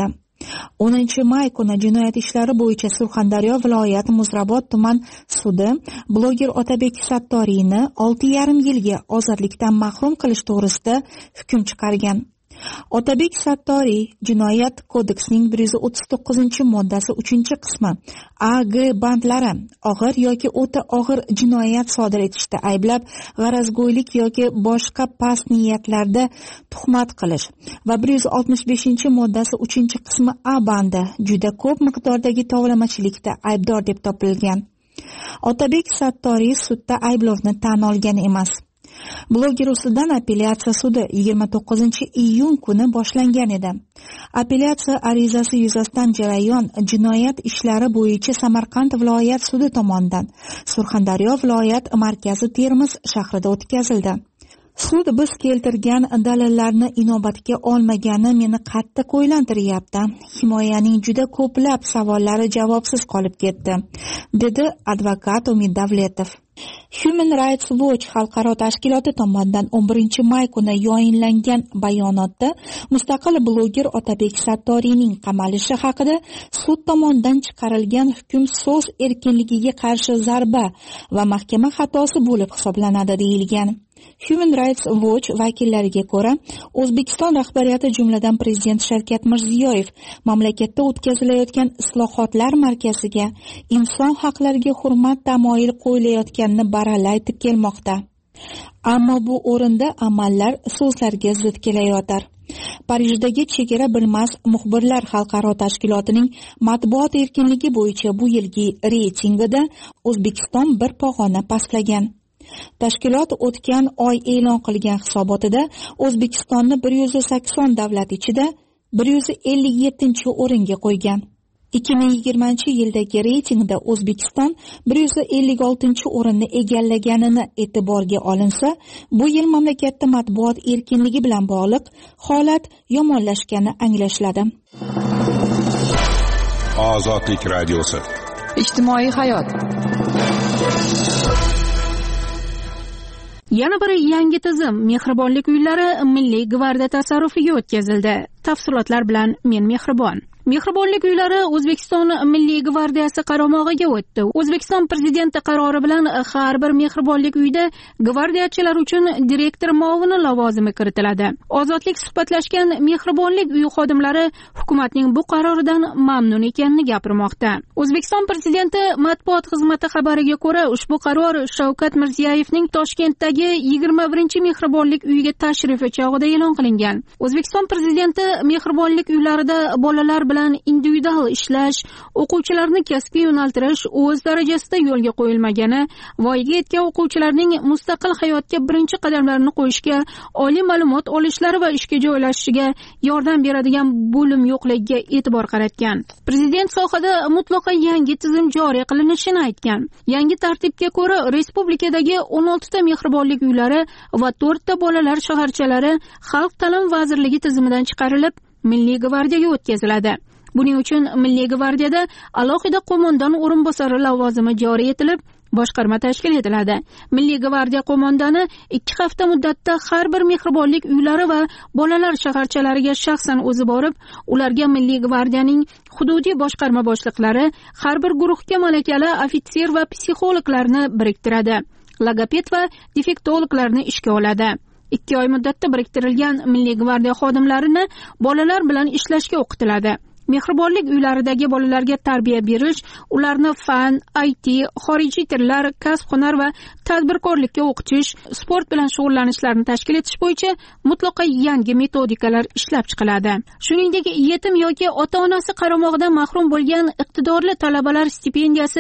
Speaker 5: 10-may kuni jinoyat ishlari bo'yicha Surxondaryo viloyat Muzrabot tuman sudi bloger Otabek Sattoriyni 6,5 yilga ozodlikdan mahrum qilish to'g'risida hukm chiqargan. Otabek Sattoriy Jinoyat kodeksining 139-moddasi 3-qismi A-G bandlari og'ir yoki o'ta og'ir jinoyat sodir etishda ayblab, g'arazgo'ylik yoki boshqa past niyatlarda tuhmat qilish va 165-moddasi 3-qismi A bandi juda ko'p miqdordagi tovlamachilikda aybdor deb topilgan. Otabek Sattoriy sudda ayblovni tan olgan emas. Bloger ustidan apellyatsiya sudi 29-iyun kuni boshlangan edi. Apellyatsiya arizasi yuzasidan jarayon jinoyat ishlari bo'yicha Samarqand viloyat sudi tomonidan Surxondaryo viloyat markazi Termiz shahrida o'tkazildi. Sud biz keltirgan dalillarni inobatga olmagani meni qattiq o'ylantiryapti. Himoyaning juda ko'plab savollari javobsiz qolib ketdi, dedi advokat Umid Davletov. Human Rights Watch xalqaro tashkiloti tomonidan 11-may kuni yayinlangan bayonotda mustaqil bloger Otabek Sattoriyning qamalishi haqida sud tomonidan chiqarilgan hukm so'z erkinligiga qarshi zarba va mahkama xatosi bo'lib hisoblanadi deyilgan. Human Rights Watch vakillariga ko'ra, O'zbekiston rahbariyati jumladan prezident Shavkat Mirziyoyev mamlakatda o'tkazilayotgan islohotlar markaziga inson haqlariga hurmat tamoyil qo'yilayotganini baralla aytib kelmoqda. Ammo bu o'rinda amallar so'zlarga zid kelayotir. Parijdagi chegara bilmas muxbirlar xalqaro tashkilotining matbuot erkinligi bo'yicha bu yilgi reytingida O'zbekiston bir pog'ona pastlagan. Tashkilot o'tgan oy e'lon qilgan hisobotida O'zbekistonni 180 davlat ichida 157-o'ringa qo'ygan. 2020-yildagi reytingda O'zbekiston 156-o'rinni egallaganini e'tiborga olinsa, bu yil mamlakatda matbuot erkinligi bilan bog'liq holat yomonlashgani anglashiladi.
Speaker 3: Ozodlik radiosi.
Speaker 15: Ijtimoiy hayot.
Speaker 1: Yana bir yangi tizim mehribonlik uylari Milliy gvardiya tasarrufiga o'tkazildi. Tafsilotlar bilan men Mehribon. Mehribonlik uylari O'zbekiston Milliy gvardiyasi qaramog'iga o'tdi. O'zbekiston prezidenti qarori bilan har bir mehribonlik uyda gvardiyachilar uchun direktor muavini lavozimi kiritiladi. Ozodlik suhbatlashgan mehribonlik uyi xodimlari hukumatning bu qaroridan mamnun ekanini gapirmoqda. O'zbekiston prezidenti matbuot xizmati xabariga ko'ra, ushbu qaror Shavkat Mirziyoyevning Toshkentdagi 21-mehribonlik uyiga tashrifi chog'ida e'lon qilingan. O'zbekiston prezidenti mehribonlik uylarida bolalar bilan individual ishlash, o'quvchilarni kasbga yo'naltirish o'z darajasida yo'lga qo'yilmagani, voyaga yetgan o'quvchilarning mustaqil hayotga birinchi qadamlarini qo'yishga, oliy ma'lumot olishlari va ishga joylashishiga yordam beradigan bo'lim yo'qligiga e'tibor qaratgan. Prezident sohada mutlaqo yangi tizim joriy qilinishini aytgan. Yangi tartibga ko'ra respublikadagi 16 ta mehribonlik uylari va 4 ta bolalar shaharchalari Xalq ta'limi vazirligi tizimidan chiqarilib, Milliy gvardiyaga o'tkaziladi. Buning uchun Milliy gvardiyada alohida qo'mondon o'rinbosari lavozimi joriy etilib, boshqarma tashkil etiladi. Milliy gvardiya qo'mondoni 2 hafta muddatda har bir mehribonlik uylari va bolalar shaharchalariga shaxsan o'zi borib, ularga Milliy gvardiyaning hududiy boshqarma boshliqlari, har bir guruhga malakali ofitser va psixologlarni biriktiradi. Logoped va defektologlarni ishga oladi. 2 oy muddatda biriktirilgan Milliy gvardiya xodimlarini bolalar bilan ishlashga o'qitiladi. Mehribonlik uylaridagi bolalarga tarbiya berish, ularni fan, IT, xorijiy tillar, kasb-hunar va tadbirkorlikka o'qitish, sport bilan shug'ullanishlarini tashkil etish bo'yicha mutlaqo yangi metodikalar ishlab chiqiladi. Shuningdek, yetim yoki ota-onasi qaramog'idan mahrum bo'lgan iqtidorli talabalar stipendiyasi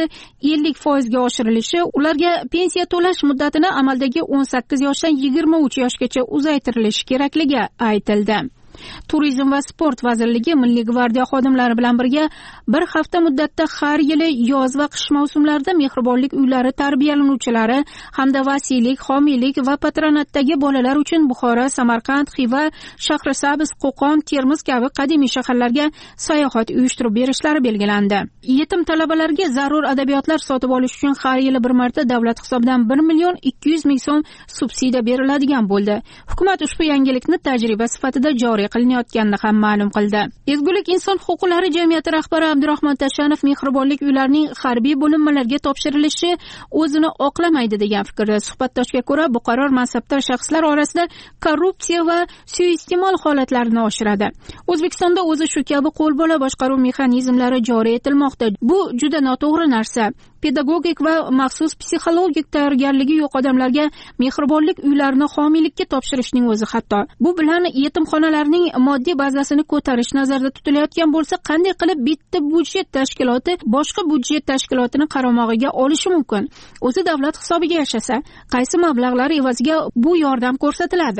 Speaker 1: 50% ga oshirilishi, ularga pensiya to'lash muddatini amaldagi 18 yoshdan 23 yoshgacha uzaytirilishi kerakligi aytildi. Turizm va sport vazirligi Milliy gvardiya xodimlari bilan birga bir hafta muddatda har yili yoz va qish mavsumlarida mehribonlik uylari tarbiyalanuvchilari hamda vasiylik, homiylik va patronatdagi bolalar uchun Buxoro, Samarqand, Xiva, Shahrisabz, Qo'qon, Termiz kabi qadimiy shaharlarga sayohat uyushtirib berishlari belgilandi. Yetim talabalarga zarur adabiyotlar sotib olish uchun har yili bir marta davlat hisobidan 1,200,000 so'm subsidiya beriladigan bo'ldi. Hukumat ushbu yangilikni tajriba sifatida joriy qilinayotganini ham ma'lum qildi. Ezgulik inson huquqlari jamiyati rahbari Abdurahmon Tashanov mehribonlik uylarining harbiy bo'linmalarga topshirilishi o'zini oqlamaydi degan fikrda. Suhbatdoshga ko'ra, bu qaror mansabdor shaxslar orasida korrupsiya va suiiste'mol holatlarini oshiradi. O'zbekistonda o'zi shu kabi qo'lbola boshqaruv mexanizmlari joriy etilmoqda. Bu juda noto'g'ri narsa. Pedagogik va maxsus psixologik tayyorgarligi yo'q odamlarga mehribonlik uylarini homiylikka topshirishning o'zi xato. Bu bilan yetimxonalarning moddiy bazasini ko'tarish nazarda tutilayotgan bo'lsa, qanday qilib bitta budjet tashkiloti boshqa budjet tashkilotini qaramog'iga olishi mumkin? O'zi davlat hisobiga yashasa, qaysi mablag'lar evaziga bu yordam ko'rsatiladi?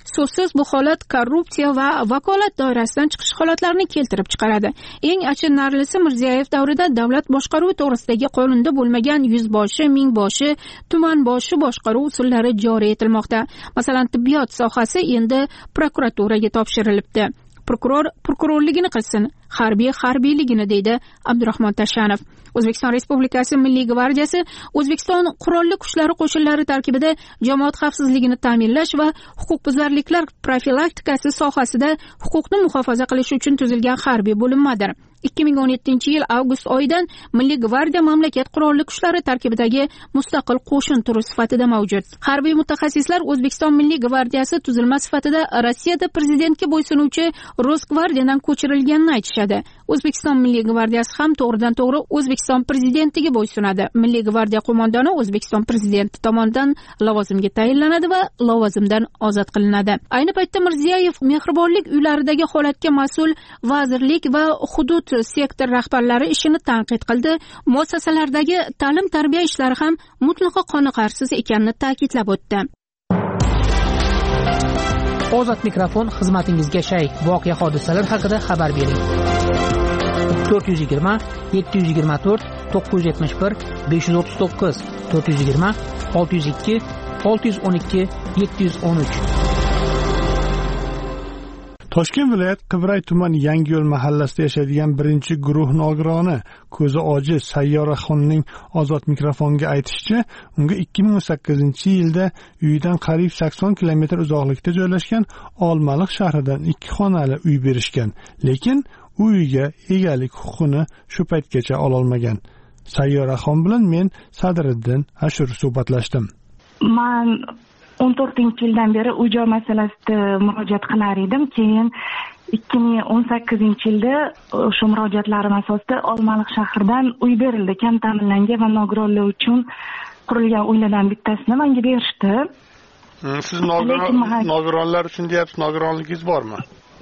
Speaker 1: so'zsiz bu holat korrupsiya va vakolat doirasidan chiqish holatlarini keltirib chiqaradi. Eng achinarlisi, Mirziyoyev davrida davlat boshqaruvi to'g'risidagi qonunda bo'lmagan yuzboshi, mingboshi, tumanboshi boshqaruv usullari joriy etilmoqda. Masalan, tibbiyot sohasi endi prokuraturaga topshirilibdi. Prokuror prokurorligini qilsin, harbiy harbiyligini, deydi Abdurahmon Tashanov. O'zbekiston Respublikasi Milliy gvardiyasi O'zbekiston qurolli kuchlari qo'shinlari tarkibida jamoat xavfsizligini ta'minlash va huquqbuzarliklar profilaktikasi sohasida huquqni muhofaza qilish uchun tuzilgan harbiy bo'linmadir. 2017-yil avgust oyidan Milliy gvardiya mamlakat qurolli kuchlari tarkibidagi mustaqil qo'shin turi sifatida mavjud. Harbiy mutaxassislar O'zbekiston Milliy gvardiyasi tuzilma sifatida Rossiyada prezidentga bo'ysunuvchi Rosgvardiyadan ko'chirilganini aytishadi. O'zbekiston Milliy gvardiyasi ham to'g'ridan-to'g'ri O'zbekiston prezidentiga bo'ysunadi. Milliy gvardiya qo'mondoni O'zbekiston prezidenti tomonidan lavozimga tayinlanadi va lavozimdan ozod qilinadi. Ayni paytda Mirziyoyev mehribonlik uylaridagi holatga mas'ul vazirlik va hudud sektor rahbarlari ishini tanqid qildi. Muassasalardagi ta'lim-tarbiya ishlari ham mutlaqo qoniqarsiz ekanini ta'kidlab o'tdi.
Speaker 14: Ozod mikrofon xizmatingizga shay. Voqea hodisalar haqida xabar bering. 420 724 971 539 420 602 612 713.
Speaker 16: Toshkent viloyat Qibray tumani Yangiyo'l mahallasida yashaydigan birinchi guruh nogironi ko'zi ojiz Sayyoraxonning Ozod mikrofonga aytishicha, unga 2018-yilda uyidan qariyb 80 kilometr uzoqlikda joylashgan Olmaliq shahridan 2 xonali uy berishgan, lekin u uyga egalik huquqini shu paytgacha ololmagan. Sayyoraxon bilan men Sadriddin Ashur suhbatlashdim.
Speaker 13: Men 14-yildan beri uy-joy masalasida murojaat qilar edim. Keyin 2018-yilda o'sha murojaatlarim asosida Olmaliq shahridan uy berildi. Kam ta'minlangan va nogironlar uchun qurilgan uylardan bittasini menga berishdi.
Speaker 16: Siz nogironlar uchun deyapsiz, nogironligingiz bormi?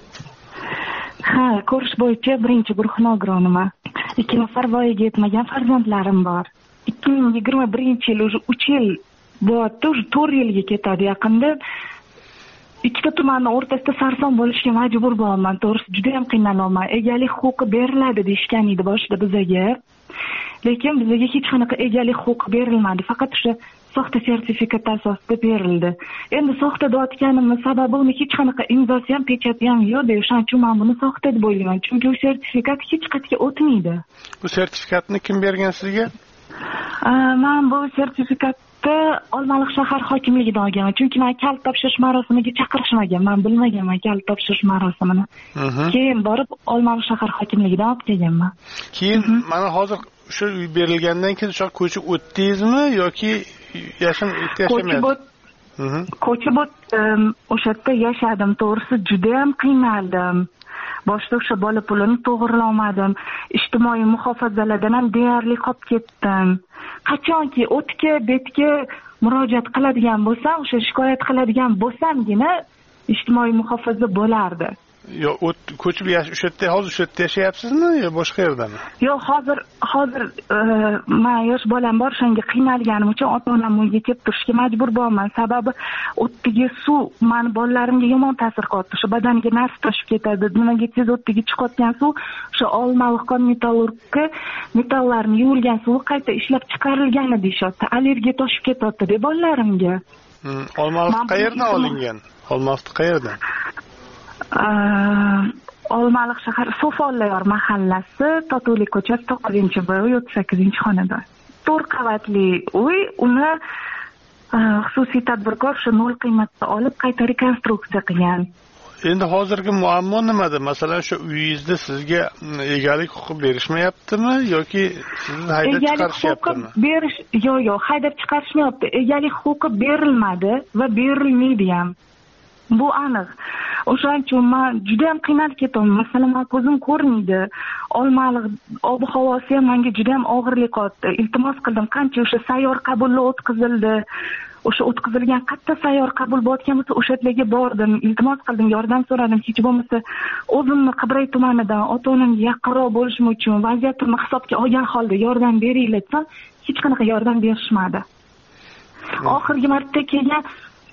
Speaker 13: Ha, ko'rish bo'yicha birinchi guruh nogironiman. 2 nafar voyaga yetmagan farzandlarim bor. 2021-yil уже 3 yil bo'yda, уже 4 yilga ketadi yaqinda. Ikkita tumanning o'rtasida sarson bo'lishga majbur bo'laman. To'g'risi juda ham qiynalaman. Egalik huquqi beriladi deyishgan edi boshida bizga. Lekin bizga hech qanaqa egalik huquqi berilmadi. Faqat o'sha soxta sertifikat asosida berildi. Endi soxta deyotganimning sababi uni hech qanaqa imzosi ham, pechati ham yo'q. O'shaning uchun men buni soxta deb o'ylayman. Chunki u sertifikat hech qayerga o'tmaydi.
Speaker 16: Bu sertifikatni kim bergan sizga?
Speaker 13: Men bu sertifikatni Olmaliq shahar hokimligidan olganman. Chunki men kalit topshirish marosimiga chaqirishmagan. Men bilmaganman kalit topshirish marosimini. Keyin borib Olmaliq shahar hokimligidan olib kelganman.
Speaker 16: Keyin mana hozir shu uy berilgandan keyin o'sha ko'chib o'tdingizmi yoki yashamayapsizmi?
Speaker 13: Ko'chib o'tdim. O'sha yerda yashadim. To'g'risi juda ham qiynaldim. Boshda o'sha bola pulini to'g'rilolmadim. Ijtimoiy muhofazalardan ham deyarli qolib ketdim. Qachonki o'tga, betga murojaat qiladigan bo'lsam, o'sha shikoyat qiladigan bo'lsamgina ijtimoiy muhofaza bo'lardi.
Speaker 16: Yo'q, ko'chib o'sha yerda hozir o'sha yerda yashayapsizmi yo boshqa yerdami?
Speaker 13: Yo'q, hozir men yosh bolam bor, shunga qiynalganim uchun ota-onam uyga kelib turishga majbur bo'lman. Sababi o'tdagi suv meni bolalarimga yomon ta'sir qiladi. O'sha badaniga narsa toshib ketadi. Nimaga tez o'tdagi chiqayotgan suv o'sha Olmaliq metallurgga metallarni yuvilgan suvi qayta ishlab chiqarilgani deyishyapti. Allergiya toshib ketyapti deb bolalarimga.
Speaker 16: Olmaliq qayerdan olingan? Olmaliq qayerdan?
Speaker 13: Olmaliq shahar Sofonlar mahallasi, Totuvlik ko'chasi 9-bo'y 38-xonada. 4 qavatli uy, uni xususiy tadbirkor shu nol qiymatda olib qayta rekonstruksiya qilgan.
Speaker 16: Endi hozirgi muammo nimada? Masalan, shu uyingizda sizga egalik huquqi berishmayaptimi yoki sizni haydab chiqarishyaptimi?
Speaker 13: Yo'q, haydab chiqarishmayapti. Egalik huquqi berilmadi va berilmaydi ham. Bu aniq. O'shaning uchun men juda ham qiynalib ketaman. Masalan, men ko'zim ko'rmaydi. Olmaliq ob-havosi ham menga juda ham og'irlik qildi. Iltimos qildim, qancha o'sha sayyor qabullar o'tkazildi. O'sha o'tkazilgan qatta sayyor qabul bo'layotgan bo'lsa, o'sha yerga bordim, iltimos qildim, yordam so'radim. Hech bo'lmasa o'zimni Qibray tumanidan ota-onamga yaqinroq bo'lishim uchun vaziyatimni hisobga olgan holda yordam beringlar desam, hech qanaqa yordam berishmadi. Oxirgi marta kelgan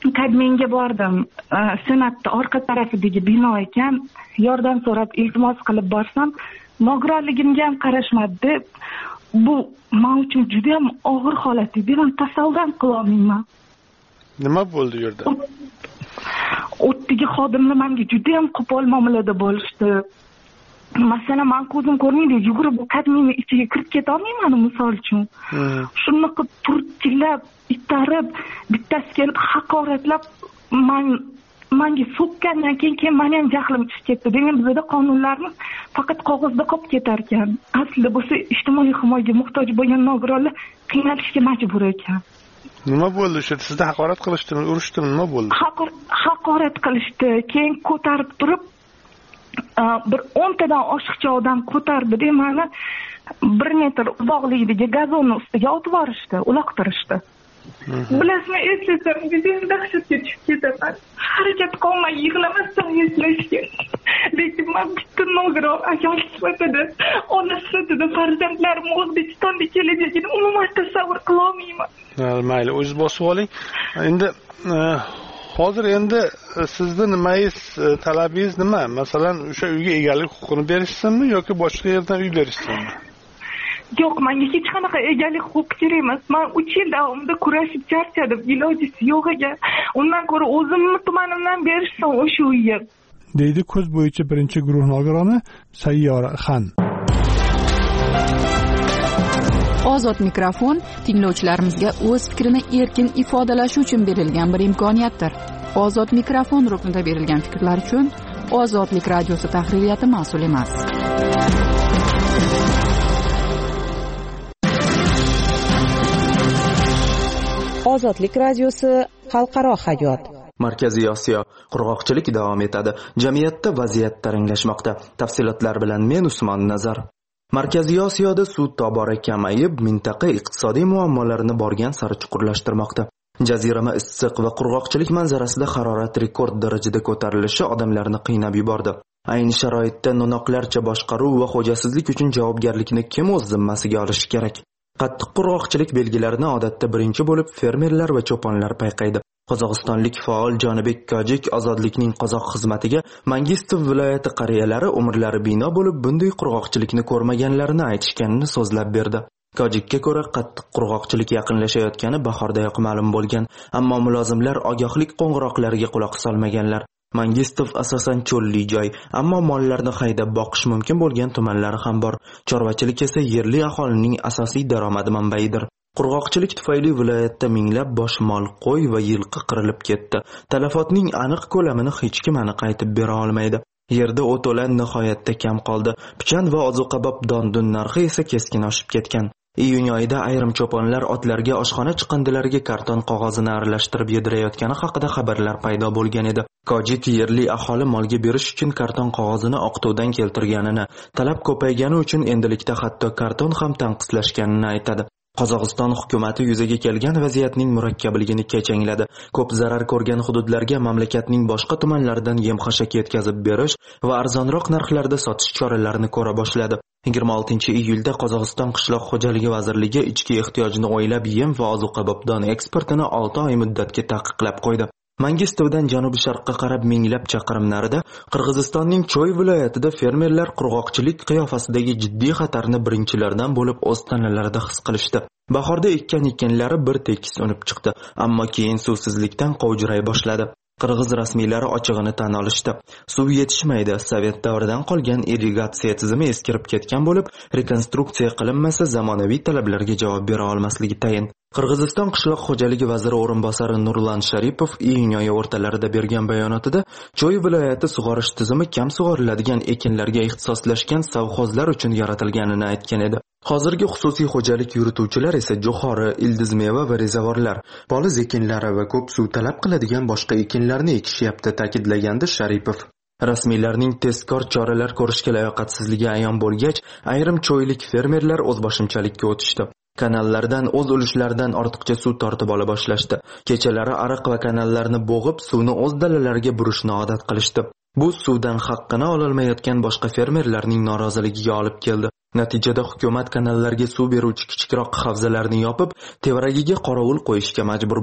Speaker 13: Kadmenga bordim. Senatda orqa tarafidagi bino ekan, yordam so'rab iltimos qilib borsam, nogironligimga ham qarashmadi deb, bu men uchun juda ham og'ir holat edi. Men tasavvur qila olmayman.
Speaker 16: Nima bo'ldi u yerda?
Speaker 13: O'tdagi xodimlar menga juda ham qo'pol muomalada bo'lishdi. Masalan, men ko'zim ko'rmaydi, yugurib bu kadmini ichiga kirib keta olmayman, misol uchun. Shuni qilib turtkilab, itarib, bittasi kelib haqoratlab, menga so'kkandan keyin meni ham jahlim chiqib ketdi. Demak, bizda qonunlarni faqat qog'ozda qolib ketar ekan. Aslida bo'lsa ijtimoiy himoyaga muhtoj bo'lgan nogironlar qiynalishga majbur ekan.
Speaker 16: Nima bo'ldi o'sha? Sizda haqorat qilishdimi, urishdimi, nima bo'ldi?
Speaker 13: Haqorat qilishdi. Keyin ko'tarib turib, bir 10 tadan oshiqcha odam ko'tardi, meni 1 metr uzoqlikdagi gazonni ustiga otib yuborishdi, uloqtirishdi. Bilasizmi, eslasam juda dahshatga tushib ketaman. Harakat qilmay yig'lamasdan eslashga. Lekin men bitta nogiron ayol sifatida, ona sifatida farzandlarim O'zbekistonda kelajagini umuman tasavvur qila olmayman.
Speaker 16: Mayli, o'zingiz bosib oling. Endi hozir sizni nimangiz, talabingiz nima? Masalan, o'sha uyga egalik huquqini berishsinmi yoki boshqa yerdan uy berishsinmi?
Speaker 13: Yo'q, menga hech qanaqa egalik huquqi kerak emas. Men 3 yil davomida kurashib charchadim, ilojisi yo'q ekan. Undan ko'ra o'zimni tumanimdan berishsin o'sha uyga.
Speaker 16: Deydi ko'z bo'yicha birinchi guruh nogironi Sayyora Xan.
Speaker 15: Ozod mikrofon tinglovchilarimizga o'z fikrini erkin ifodalashi uchun berilgan bir imkoniyatdir. Ozod mikrofon ruknida berilgan fikrlar uchun Ozodlik radiosi tahririyati mas'ul emas.
Speaker 4: Ozodlik radiosi xalqaro hayot.
Speaker 8: Markaziy Osiyo qurg'oqchilik davom etadi. Jamiyatda vaziyat taranglashmoqda. Tafsilotlar bilan men Usmon Nazar. Markaziy Osiyoda suv tobora kamayib, mintaqa iqtisodiy muammolarini borgan sari chuqurlashtirmoqda. Jazirama issiq va qurg'oqchilik manzarasida harorat rekord darajada ko'tarilishi odamlarni qiynab yubordi. Ayni sharoitda no'noqlarcha boshqaruv va xo'jasizlik uchun javobgarlikni kim o'z zimmasiga olishi kerak? Qattiq qurg'oqchilik belgilarini odatda birinchi bo'lib fermerlar va cho'ponlar payqaydi. Qozog'istonlik faol Jonibek Kojik ozodlikning qozoq xizmatiga Mangistov viloyati qariyalari umrlari bino bo'lib bunday qurg'oqchilikni ko'rmaganlarini aytishganini so'zlab berdi. Kojikka ko'ra qattiq qurg'oqchilik yaqinlashayotgani bahordayoq ma'lum bo'lgan, ammo mulozimlar ogohlik qo'ng'iroqlariga quloq solmaganlar. Mangistov asosan cho'lli joy, ammo mollarni haydab boqish mumkin bo'lgan tumanlari ham bor. Chorvachilik esa yerli aholining asosiy daromad manbaidir. Qurg'oqchilik tufayli viloyatda minglab bosh mol, qo'y va yilqi qirilib ketdi. Talafotning aniq ko'lamini hech kim aniq aytib bera olmaydi. Yerda o'to'lan nihoyatda kam qoldi. Pichan va ozuqabop dondun narxi esa keskin oshib ketgan. Iyun oyida ayrim cho'ponlar otlarga oshxona chiqindilariga karton qog'ozini aralashtirib yedirayotgani haqida xabarlar paydo bo'lgan edi. Kojik yerli aholi molga berish uchun karton qog'ozini oqtovdan keltirganini, talab ko'paygani uchun endilikda hatto karton ham tanqislashganini aytadi. Qozog'iston hukumati yuzaga kelgan vaziyatning murakkabligini kechangladi. Ko'p zarar ko'rgan hududlarga mamlakatning boshqa tumanlaridan yem-xashak yetkazib berish va arzonroq narxlarda sotish choralarini ko'ra boshladi. 26-iyulda Qozog'iston Qishloq xo'jaligi vazirligi ichki ehtiyojni o'ylab yem va ozuqabopdon eksportini 6 oy muddatga taqiqlab qo'ydi. Mangistovdan janubi-sharqqa qarab minglab chaqirim narida Qirg'izistonning Choy viloyatida fermerlar qurg'oqchilik qiyofasidagi jiddiy xatarni birinchilardan bo'lib o'z tanalarida his qilishdi. Bahorda ekinlari bir tekis unib chiqdi, ammo keyin suvsizlikdan qovjiray boshladi. Qirg'iz rasmiylari ochig'ini tan olishdi. Suv yetishmaydi, Sovet davridan qolgan irrigatsiya tizimi eskirib ketgan bo'lib, rekonstruksiya qilinmasa zamonaviy talablarga javob bera olmasligi tayin. Qirg'iziston qishloq xo'jaligi vaziri o'rinbosari Nurlan Sharipov iyun oyi o'rtalarida bergan bayonotida Choy viloyati sug'orish tizimi kam sug'oriladigan ekinlarga ixtisoslashgan savxozlar uchun yaratilganini aytgan edi. Hozirgi xususiy xo'jalik yurituvchilar esa jo'xori, ildiz meva va rezavorlar, poliz ekinlari va ko'p suv talab qiladigan boshqa ekinlarni ekishyapti, ta'kidlagandi Sharipov. Rasmiylarning tezkor choralar ko'rishga layoqatsizligi ayon bo'lgach, ayrim cho'ylik fermerlar o'zboshimchalikka o'tishdi. Kanallardan o'z ulushlaridan ortiqcha suv tortib ola boshlashdi. Kechalari ariq va kanallarni bo'g'ib, suvni o'z dalalariga burishni odat qilishdi. Bu suvdan haqqini ololmayotgan boshqa fermerlarning noroziligiga olib keldi. Natijada hukumat kanallarga suv beruvchi kichikroq havzalarni yopib, tevaragiga qorovul qo'yishga majbur bo'ldi.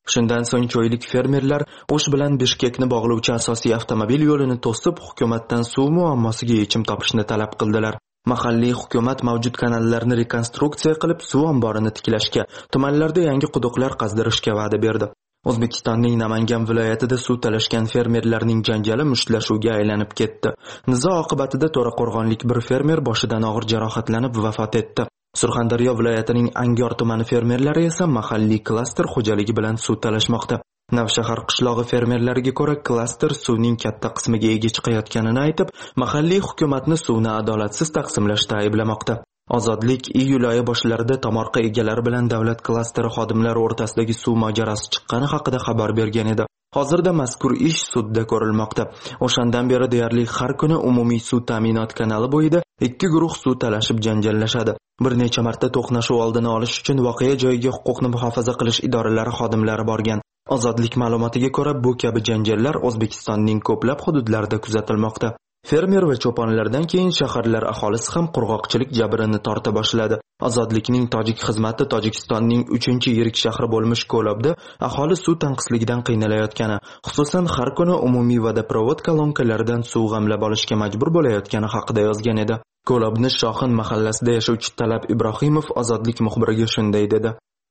Speaker 8: Shundan so'ng cho'ylik fermerlar O'sh bilan Bishkekni bog'lovchi asosiy avtomobil yo'lini to'sib, hukumatdan suv muammosiga yechim topishni talab qildilar. Mahalliy hukumat mavjud kanallarni rekonstruksiya qilib, suv omborini tiklashga, tumanlarda yangi quduqlar qazdirishga va'da berdi. O'zbekistonning Namangan viloyatida suv talashgan fermerlarning janjali mushtlashuvga aylanib ketdi. Nizo oqibatida To'raqo'rg'onlik bir fermer boshidan og'ir jarohatlanib vafot etdi. Surxondaryo viloyatining Angor tumani fermerlari esa mahalliy klaster xo'jaligi bilan suv talashmoqda. Navshahar qishlog'i fermerlariga ko'ra, klaster suvning katta qismiga ega chiqayotganini aytib, mahalliy hukumatni suvni adolatsiz taqsimlashda ayblamoqda. Ozodlik iyul oyi boshlarida tomorqa egalari bilan davlat klasteri xodimlari o'rtasidagi suv mojarosi chiqqani haqida xabar bergan edi. Hozirda mazkur ish sudda ko'rilmoqda. O'shandan beri deyarli har kuni umumiy suv ta'minot kanali bo'yida ikki guruh suv talashib janjallashadi. Bir necha marta to'qnashuv oldini olish uchun voqea joyiga huquqni muhofaza qilish idoralari xodimlari borgan. Ozodlik ma'lumotiga ko'ra, bu kabi janjallar O'zbekistonning ko'plab hududlarida kuzatilmoqda. Fermer va cho'ponlardan keyin shaharlar aholisi ham qurg'oqchilik jabrini torta boshladi. Ozodlikning tojik xizmati Tojikistonning 3-yirik shahri bo'lmish Ko'lobda aholi suv tanqisligidan qiynalayotgani, xususan har kuni umumiy vodoprovod kolonkalaridan suv g'amlab olishga majbur bo'layotgani haqida yozgan edi. Ko'lobni Shohin mahallasida yashovchi Talab Ibrohimov Ozodlik muxbiriga shunday dedi: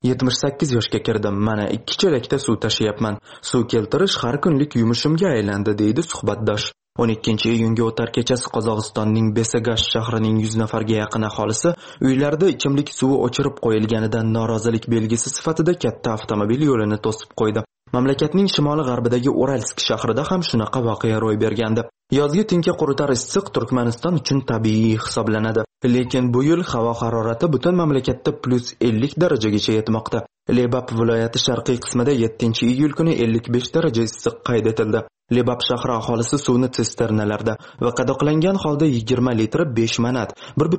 Speaker 8: 78 yoshga kirdim, mana 2 chelakda suv tashiyapman. Suv keltirish har kunlik yumushimga aylandi, deydi suhbatdosh. 12-iyunga o'tar kechasi Qozog'istonning Besagash shahrining 100 nafarga yaqin aholisi uylarida ichimlik suvi o'chirib qo'yilganidan norozilik belgisi sifatida katta avtomobil yo'lini to'sib qo'ydi. Mamlakatning shimoli-g'arbidagi Uralsk shahrida ham shunaqa voqea ro'y bergandi. Yozgi tinka quritar issiq Turkmaniston uchun tabiiy hisoblanadi, lekin bu yil havo harorati butun mamlakatda +50 darajagacha yetmoqda. Lebap viloyati sharqiy qismida 7-iyul kuni 55 daraja issiq qayd etildi. Lebap shahri aholisi suvni sisternalarda va qadoqlangan holda 20 litr 5 manat,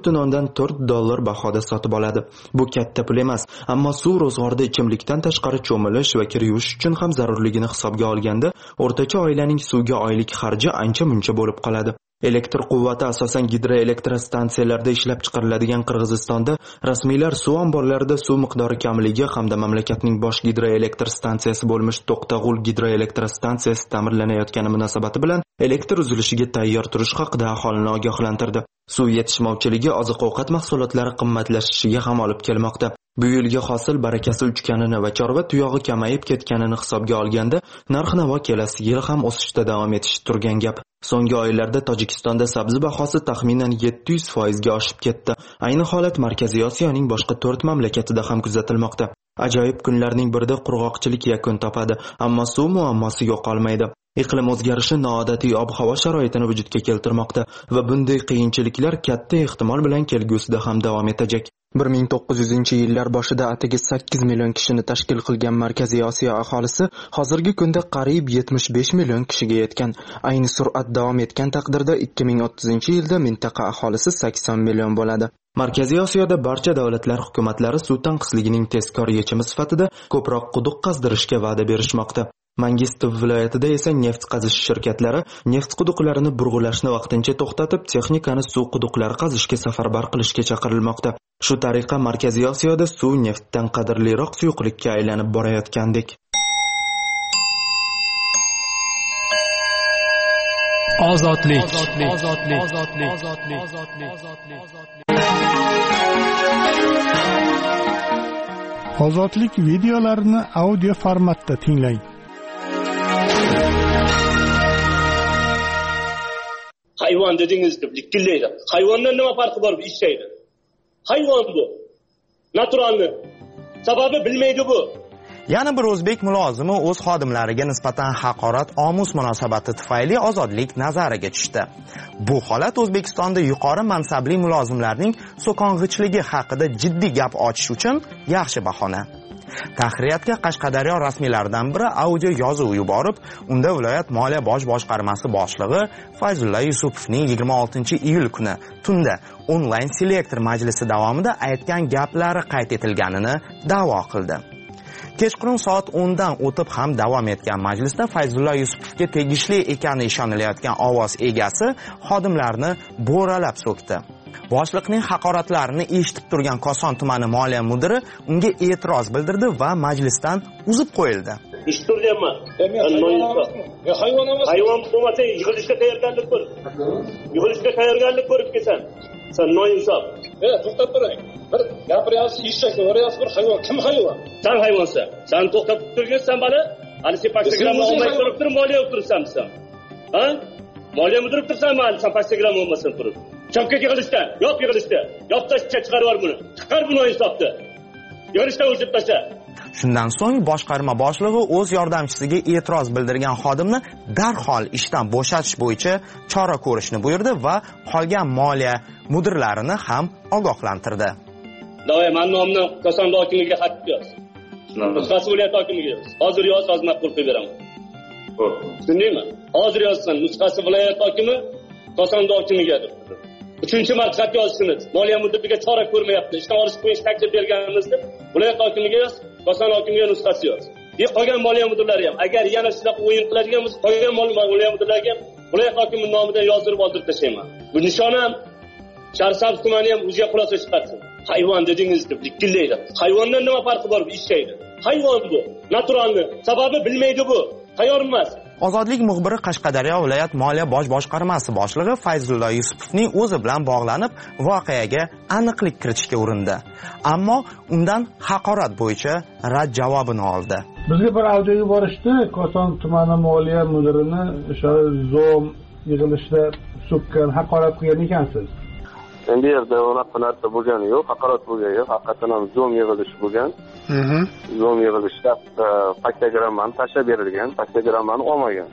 Speaker 8: $1.4 bahoda sotib oladi. Bu katta pul emas, ammo suv ro'zg'orda ichimlikdan tashqari cho'milish va kir yuvish uchun ham zarurligini hisobga olganda, o'rtacha oilaning suvga oylik xarji ancha-muncha bo'lib qoladi. Elektr quvvati asosan gidroelektrostansiyalarda ishlab chiqariladigan Qirg'izistonda rasmiylar suv omborlarida suv miqdori kamligi hamda mamlakatning bosh gidroelektr stansiyasi bo'lmish To'qtag'ul gidroelektrostansiyasi ta'mirlanayotgani munosabati bilan elektr uzilishiga tayyor turish haqida aholini ogohlantirdi. Suv yetishmovchiligi oziq-ovqat mahsulotlari qimmatlashishiga ham olib kelmoqda. Bu yilgi hosil barakasi uchganini va chorva tuyog'i kamayib ketganini hisobga olganda, narx-navo kelasi yil ham o'sishda davom etishi turgan gap. So'nggi oylarda Tojikistonda sabzi bahosi taxminan 700% ga oshib ketdi. Ayni holat Markaziy Osiyoning boshqa 4 mamlakatida ham kuzatilmoqda. Ajoyib kunlarning birida qurg'oqchilik yakun topadi, ammo suv muammosi yo'qolmaydi. Iqlim o'zgarishi noodatiy ob-havo sharoitini vujudga keltirmoqda va bunday qiyinchiliklar katta ehtimol bilan kelgusida ham davom etajak. 1900-yillar boshida atigi 8 million kishini tashkil qilgan Markaziy Osiyo aholisi hozirgi kunda qariyb 75 million kishiga yetgan. Ayni sur'at davom etgan taqdirda 2030-yilda mintaqa aholisi 80 million bo'ladi. Markaziy Osiyoda barcha davlatlar hukumatlari suv tanqisligining tezkor yechimi sifatida ko'proq quduq qazdirishga va'da berishmoqda. Mangistov viloyatida esa neft qazish shirkatlari neft quduqlarini burg'ulashni vaqtincha to'xtatib, texnikani suv quduqlari qazishga safarbar qilishga chaqirilmoqda. Shu tariqa Markaziy Osiyoda suv neftdan qadrliroq suyuqlikka aylanib borayotgandek.
Speaker 14: Ozodlik.
Speaker 16: Ozodlik videolarini audio formatda tinglang.
Speaker 17: Hayvon dedingiz deb likillaydi. Hayvondan nima farqi bor bu ishlaydi? Hayvon bu. Naturalni. Sababi bilmaydi bu.
Speaker 18: Yana bir o'zbek mulozimi o'z xodimlariga nisbatan haqorat omuz munosabati tufayli ozodlik nazariga tushdi. Bu holat O'zbekistonda yuqori mansabli mulozimlarning so'kong'ichligi haqida jiddiy gap ochish uchun yaxshi bahona. Tahririyatga Qashqadaryo rasmiylaridan biri audio yozuv yuborib, unda viloyat moliya bosh boshqarmasi boshlig'i Fayzulla Yusupovning 26-iyul kuni tunda onlayn selektor majlisi davomida aytgan gaplari qayd etilganini da'vo qildi. Kechqurun soat 10 dan o'tib ham davom etgan majlisda Fayzulla Yusupovga tegishli ekani ishonilayotgan ovoz egasi xodimlarni bo'ralab so'kdi. Boshliqning haqoratlarini eshitib turgan Koson tumani moliya mudiri unga e'tiroz bildirdi va majlisdan uzib qo'yildi.
Speaker 17: Eshitib turganman. Hayvon bo'lmasa yig'ilishga tayyorgarlik ko'r. Yig'ilishga tayyorgarlik ko'rib kelsan. Sen noinsof. To'xtab turing. Bir gapiryapsiz, eshak o'rayapsiz, bir hayvon. Kim hayvon? Sen hayvonsan. Sen to'xtab turgansan bana. Hali sen paktagramma olmay turib turib moliya o'tiribsan sen. Ha? Moliya mudirib tursan mali, sen paktagramma olmasan turib. Chopga yig'ilishdan, yop yig'ilishda. Yop tashga chiqarib yubor buni. Chiqar buni insofni. Yig'ilishdan o'chib tasha.
Speaker 18: Shundan so'ng boshqarma boshlig'i o'z yordamchisiga e'tiroz bildirgan xodimni darhol ishdan bo'shatish bo'yicha chora ko'rishni buyurdi va qolgan moliya mudirlarini ham ogohlantirdi.
Speaker 17: Davay, men nomimdan Koson hokimiga xat yoz. Nusxasi viloyat hokimiga yoz. Hozir yoz, hozir ma'qul qilib beraman. Tushundingmi? Hozir yozsan, nusxasi viloyat hokimi Koson hokimiga deb. 3-marta xat yozishimiz. Moliya mudiriga chora ko'rmayapti. Ishdan olish bo'yicha taklif berganimizda viloyat hokimiga yoz, Koson hokimiga nusxasi yoz. Qolgan moliya mudirlari ham agar yana shunaqa o'yin qiladigan bo'lsa, qolgan moliya mudirlariga ham viloyat hokimining nomidan yozdirib oldirib tashlayman. Bu nishonam Sharsabz tumani ham o'ziga xulosa chiqarsin. Hayvon dedingiz deb likillaydi. Hayvondan nima farqi bor bu ishlaydi? Hayvon bu, naturalni. Sababi bilmaydi bu. Tayyor emas.
Speaker 18: Ozodlik muxbiri Qashqadaryo viloyat moliya bosh boshqarmasi boshlig'i Fayzullo Yusupovning o'zi bilan bog'lanib, voqeaga aniqlik kiritishga urindi. Ammo undan haqorat bo'yicha rad javobini oldi.
Speaker 16: Bizga bir audio yuborishdi, Koson tumani moliya mudirini o'sha zo'm yig'ilishda so'kkan, haqorat qilgan ekansiz.
Speaker 19: Endi yerda unaqa narsa bo'lgani yo'q, haqorat bo'lgani yo'q, haqiqatan ham zo'm yig'ilish bo'lgan. Zo'm yig'ilishda paktagrammani tashlab berilgan, paktagrammani olmagan.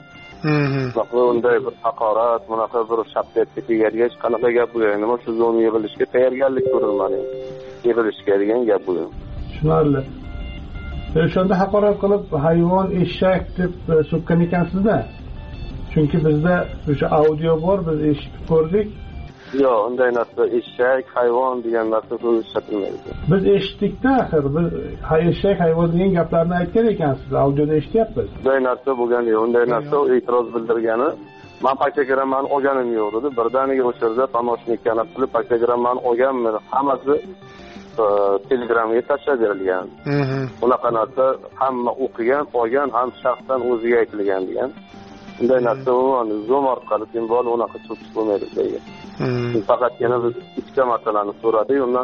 Speaker 19: Unday bir haqorat, bunaqa bir shapkatga tegadigan qanaqa gap bo'lgan? Nima shu zo'm yig'ilishga tayyorgarlik ko'rilmadi? Yig'ilishga degan gap bo'lgan.
Speaker 16: Tushunarli. O'shanda haqorat qilib hayvon, eshak deb so'kkan ekansizda. Chunki bizda o'sha audio bor, biz eshitib ko'rdik.
Speaker 19: Yo'q, unday narsa eshak, hayvon degan narsa so'z ishlatilmaydi.
Speaker 16: Biz eshitdik-da, axir biz eshak, hayvon degan gaplarni aytgan ekansiz, audioda eshityapmiz.
Speaker 19: Unday narsa bo'lgan yo'q, unday narsa e'tiroz bildirgani, men paktagrammani olganim yo'q dedi. Birdaniga o'sha yerda tomoshabinliklarni qilib paktagrammani olganman, hammasi Telegramga tashlab berilgan. Unaqa narsa hamma o'qigan, olgan, ham shaxsan o'ziga aytilgan degan. Unday narsa zo'm orqali simbol unaqa so'kish bo'lmaydi degan. Faqatgina biz ikkita masalani so'radik, undan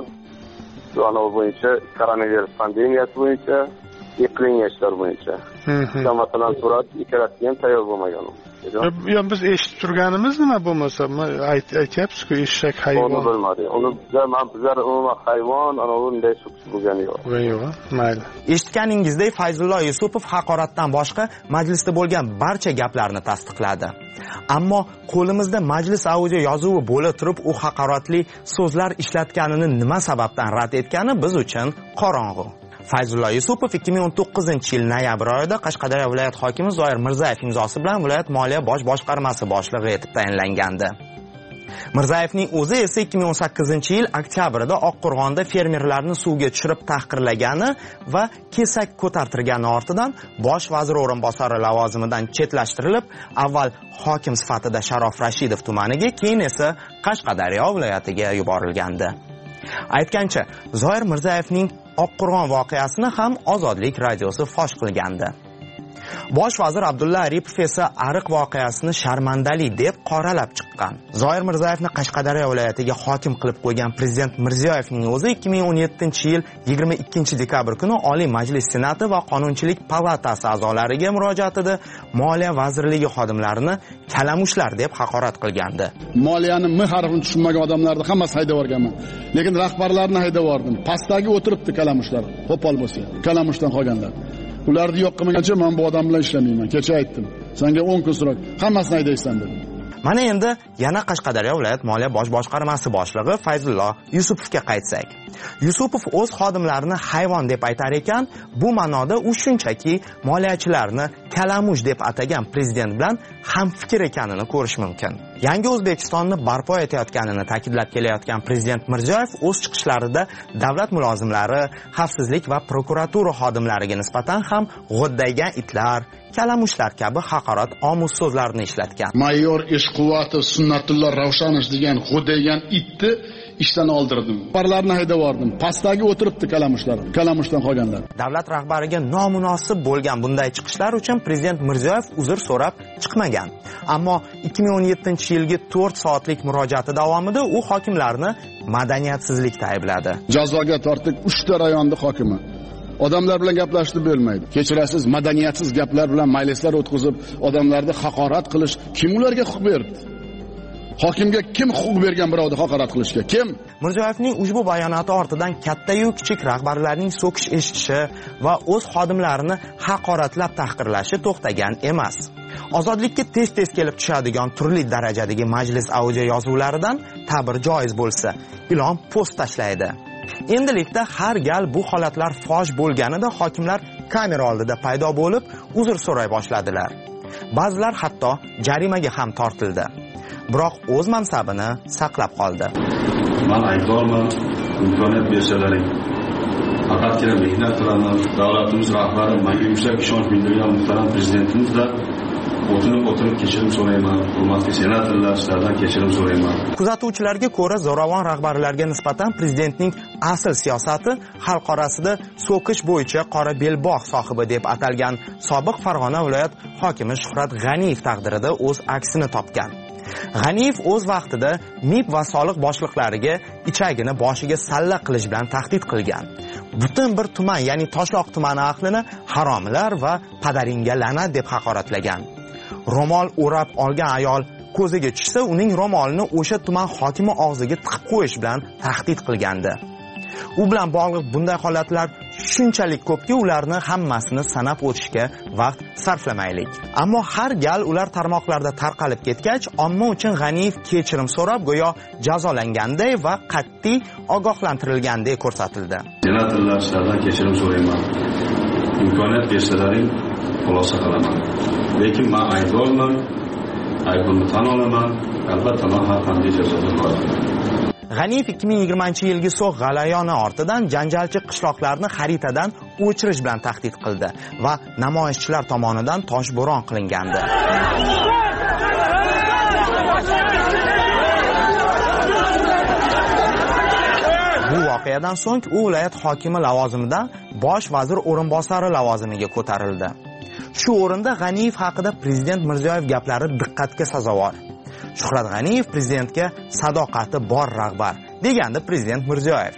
Speaker 19: shu bo'yicha koronavirus pandemiyasi bo'yicha, qilingan ishlar bo'yicha. Ikkita masalani so'radik, ikkalasiga ham tayyor bo'lmagan.
Speaker 16: Yo'q, biz eshitib turganimiz nima bo'lmasa, aytyapsiz-ku, eshak, hayvon.
Speaker 19: Uni bilmadik. Uni bizlar umuman hayvon, ana bunday so'kish bo'lgani yo'q.
Speaker 16: Yo'q, mayli.
Speaker 18: Eshitganingizdek, Fayzullo Yusupov haqoratdan boshqa majlisda bo'lgan barcha gaplarni tasdiqladi. Ammo qo'limizda majlis audio yozuvi bo'la turib, u haqoratli so'zlar ishlatganini nima sababdan rad etgani biz uchun qorong'u. Fayzullo Yusupov 2019-yil noyabr oyida Qashqadaryo viloyat hokimi Zoir Mirzayev imzosi bilan viloyat moliya bosh boshqarmasi boshlig'i etib tayinlangandi. Mirzayevning o'zi esa 2018-yil oktyabrida Oqqo'rg'onda fermerlarni suvga tushirib tahqirlagani va kesak ko'tartirgani ortidan bosh vazir o'rinbosari lavozimidan chetlashtirilib, avval hokim sifatida Sharof Rashidov tumaniga, keyin esa Qashqadaryo viloyatiga yuborilgandi. Aytgancha, Zoir Mirzayevning Oqqo'rg'on voqeasini ham Ozodlik radiosi fosh qilgandi. Bosh vazir Abdulla Aripov esa Ariq voqeasini sharmandali deb qoralab chiqqan. Zoir Mirzayevni Qashqadaryo viloyatiga hokim qilib qo'ygan prezident Mirziyoyevning o'zi 2017-yil 22-dekabr kuni Oliy Majlis Senati va Qonunchilik palatasi a'zolariga murojaatida Moliya vazirligi xodimlarini kalamushlar deb haqorat qilgandi.
Speaker 20: Moliyani m harfini tushunmagan odamlarni hammasi haydab yuborganman. Lekin rahbarlarni haydab yubordim. Pastdagi o'tiribdi kalamushlar. Qo'pol bo'lsa, kalamushdan qolganlar. Ularni yo'q qilmagancha men bu odam bilan ishlamayman. Kecha aytdim. Senga 10 kun so'rab, hammasini haydaysan dedim.
Speaker 18: Mana endi yana Qashqadaryo viloyat moliya bosh boshqarmasi boshlig'i Fayzullo Yusupovga qaytsak. Yusupov o'z xodimlarini hayvon deb aytar ekan, bu ma'noda u shunchaki moliyachilarni kalamush deb atagan prezident bilan hamfikr ekanini ko'rish mumkin. Yangi O'zbekistonni barpo etayotganini ta'kidlab kelayotgan prezident Mirziyoyev o'z chiqishlarida davlat mulozimlari, xavfsizlik va prokuratura xodimlariga nisbatan ham g'o'ddaygan itlar, kalamushlar kabi haqorat omuz so'zlarni ishlatgan.
Speaker 20: Mayor Ishquvvatov Sunnatullo Ravshanov degan g'o'ddaygan itni ishdan oldirdim. Rahbarlarni haydab yubordim. Pastdagi o'tiribdi kalamushdan qolganlar.
Speaker 18: Davlat rahbariga nomunosib bo'lgan bunday chiqishlar uchun prezident Mirziyoyev uzr so'rab chiqmagan. Ammo 2017-yilgi 4 soatlik murojaati davomida u hokimlarni madaniyatsizlikda aybladi.
Speaker 20: Jazoga tortdik 3 ta rayonning hokimi. Odamlar bilan gaplashib bo'lmaydi. Kechirasiz, madaniyatsiz gaplar bilan majlislar o'tkazib, odamlarni haqorat qilish kim ularga huquq berdi? Hokimga kim huquq bergan birovni haqorat qilishga? Kim?
Speaker 18: Mirziyoyevning ushbu bayonoti ortidan katta-yu kichik rahbarlarning so'kish eshitishi va o'z xodimlarini haqoratlab tahqirlashi to'xtagan emas. Ozodlikka tez-tez kelib tushadigan turli darajadagi majlis audio yozuvlaridan ta'bir joiz bo'lsa, ilon post tashlaydi. Endilikda har gal bu holatlar fosh bo'lganida hokimlar kamera oldida paydo bo'lib, uzr so'ray boshladilar. Ba'zilar hatto jarimaga ham tortildi. Biroq o'z mansabini saqlab qoldi.
Speaker 21: Men aybdorman, imkoniyat bersalaring. Faqatgina mehnat qilaman. Davlatimiz rahbari menga yuksak ishonch bildirgan muhtaram prezidentimizdan o'tirib kechirim so'rayman. Hurmatli senatorlar, sizlardan kechirim so'rayman.
Speaker 18: Kuzatuvchilarga ko'ra, zo'ravon rahbarlarga nisbatan prezidentning asl siyosati xalq orasida so'kish bo'yicha qora belbog' sohibi deb atalgan sobiq Farg'ona viloyat hokimi Shuhrat G'aniyev taqdirida o'z aksini topgan. G'aniyev o'z vaqtida MIB va soliq boshliqlariga ichagini boshiga salla qilish bilan tahdid qilgan. Butun bir tuman, ya'ni Toshloq tumani ahlini haromilar va padaringga la'nat deb haqoratlagan. Ro'mol o'rab olgan ayol ko'ziga tushsa, uning ro'molini o'sha tuman hokimi og'ziga tiqib qo'yish bilan tahdid qilgandi. U bilan bog'liq bunday holatlar shunchalik ko'pki, ularni hammasini sanab o'tishga vaqt sarflamaylik. Ammo har gal ular tarmoqlarda tarqalib ketgach, omma uchun G'aniyev kechirim so'rab, go'yo jazolanganday va qat'iy ogohlantirilganday ko'rsatildi.
Speaker 21: Senatorlar, sizlardan kechirim so'rayman. Imkoniyat bersalaring, xulosa qilaman. Lekin men aybdorman, aybimni tan olaman, albatta men har qanday jazoga loyiqman.
Speaker 18: G'aniyev 2020-yilgi so'q g'alayoni ortidan janjalchi qishloqlarni xaritadan o'chirish bilan tahdid qildi va namoyishchilar tomonidan toshbo'ron qilingandi. Bu voqeadan so'ng u viloyat hokimi lavozimidan bosh vazir o'rinbosari lavozimiga ko'tarildi. Shu o'rinda G'aniyev haqida prezident Mirziyoyev gaplari diqqatga sazovor. Shuhrat G'aniyev prezidentga sadoqati bor rahbar degandi prezident Mirziyoyev.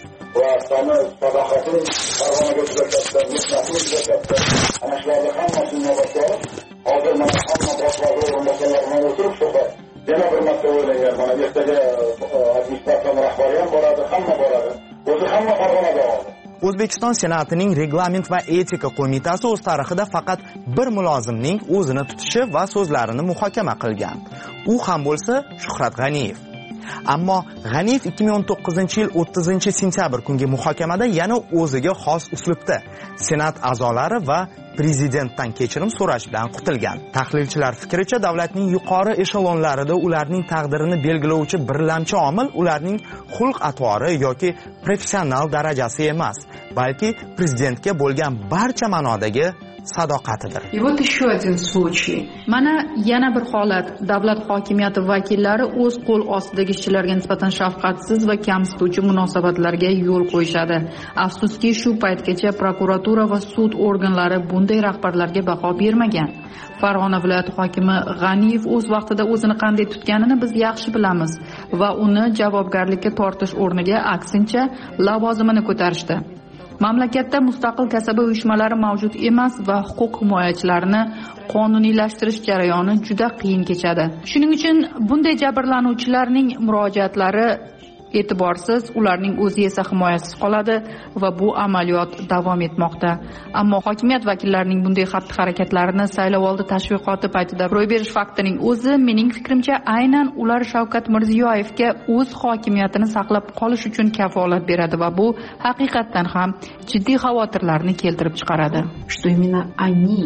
Speaker 9: Yana bir marta o'ylangan, mana ertaga administratsiya rahbari ham boradi, hamma boradi. O'zi hamma Farg'onada oladi.
Speaker 18: O'zbekiston Senatining Reglament va etika qo'mitasi o'z tarixida faqat bir mulozimning o'zini tutishi va so'zlarini muhokama qilgan. U ham bo'lsa Shuhrat G'aniyev. Ammo G'aniyev 2019-yil 30-sentyabr kungi muhokamada yana o'ziga xos uslubda Senat a'zolari va prezidentdan kechirim so'rash bilan qutilgan. Tahlilchilar fikricha, davlatning yuqori eshelonlarida ularning taqdirini belgilovchi birlamchi omil ularning xulq-atvori yoki professional darajasi emas, balki prezidentga bo'lgan barcha ma'nodagi sadoqatidir.
Speaker 15: И вот еще один случай. Mana yana bir holat. Davlat hokimiyati vakillari o'z qo'l ostidagi ishchilarga nisbatan shafqatsiz va kamsituvchi munosabatlarga yo'l qo'yishadi. Afsuski, shu paytgacha prokuratura va sud organlari bunday rahbarlarga baho bermagan. Farg'ona viloyati hokimi G'aniyev o'z vaqtida o'zini qanday tutganini biz yaxshi bilamiz va uni javobgarlikka tortish o'rniga aksincha lavozimini ko'tarishdi. Mamlakatda mustaqil kasaba uyushmalari mavjud emas va huquq himoyachilarini qonuniylashtirish jarayoni juda qiyin kechadi. Shuning uchun bunday jabrlanuvchilarning murojaatlari e'tiborsiz, ularning o'zi esa himoyasiz qoladi va bu amaliyot davom etmoqda. Ammo hokimiyat vakillarining bunday xatti-harakatlarini saylovoldi tashviqoti paytida ro'y berish faktining o'zi mening fikrimcha aynan ular Shavkat Mirziyoyevga o'z hokimiyatini saqlab qolish uchun kafolat beradi va bu haqiqatan ham jiddiy xavotirlarni keltirib chiqaradi.
Speaker 22: Что именно они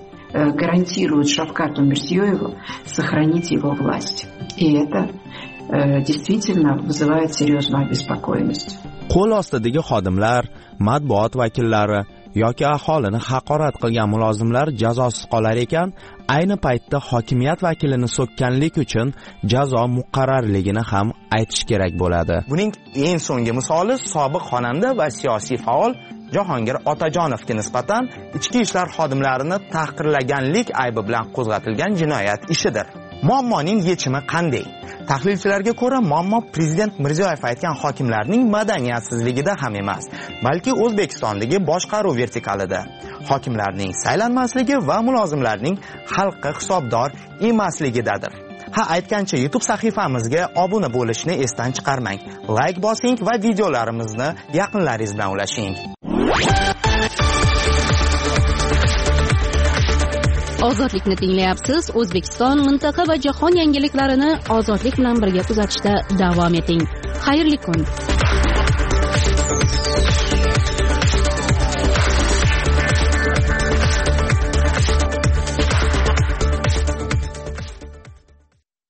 Speaker 22: гарантируют Шавкату Мирзиёеву сохранить его власть. И это действительно вызывает серьезную обеспокоенность.
Speaker 18: Qo'l ostidagi xodimlar, matbuot vakillari, yoki aholini haqorat qilgan mulozimlar jazosiz qolar ekan, ayni paytda hokimiyat vakilini so'kkanlik uchun jazo muqarrarligini ham aytish kerak bo'ladi. Buning eng so'nggi misoli sobiq xonanda va siyosiy faol Jahongir Otajonovga nisbatan ichki ishlar xodimlarini tahqirlaganlik aybi bilan qo'zg'atilgan jinoyat ishidir. Muammoning yechimi qanday? Tahlilchilarga ko'ra, muammo prezident Mirziyoyev aytgan hokimlarning madaniyatsizligida ham emas, balki O'zbekistondagi boshqaruv vertikalida. Hokimlarning saylanmasligi va mulozimlarning xalqqa hisobdor emasligidadir. Aytgancha YouTube sahifamizga obuna bo'lishni esdan chiqarmang. Like bosing va videolarimizni yaqinlaringiz bilan ulashing.
Speaker 1: Ozodlikni tinglayapsiz. O'zbekiston, mintaqa va jahon yangiliklarini ozodlik bilan birga kuzatishda davom eting. Xayrli kun.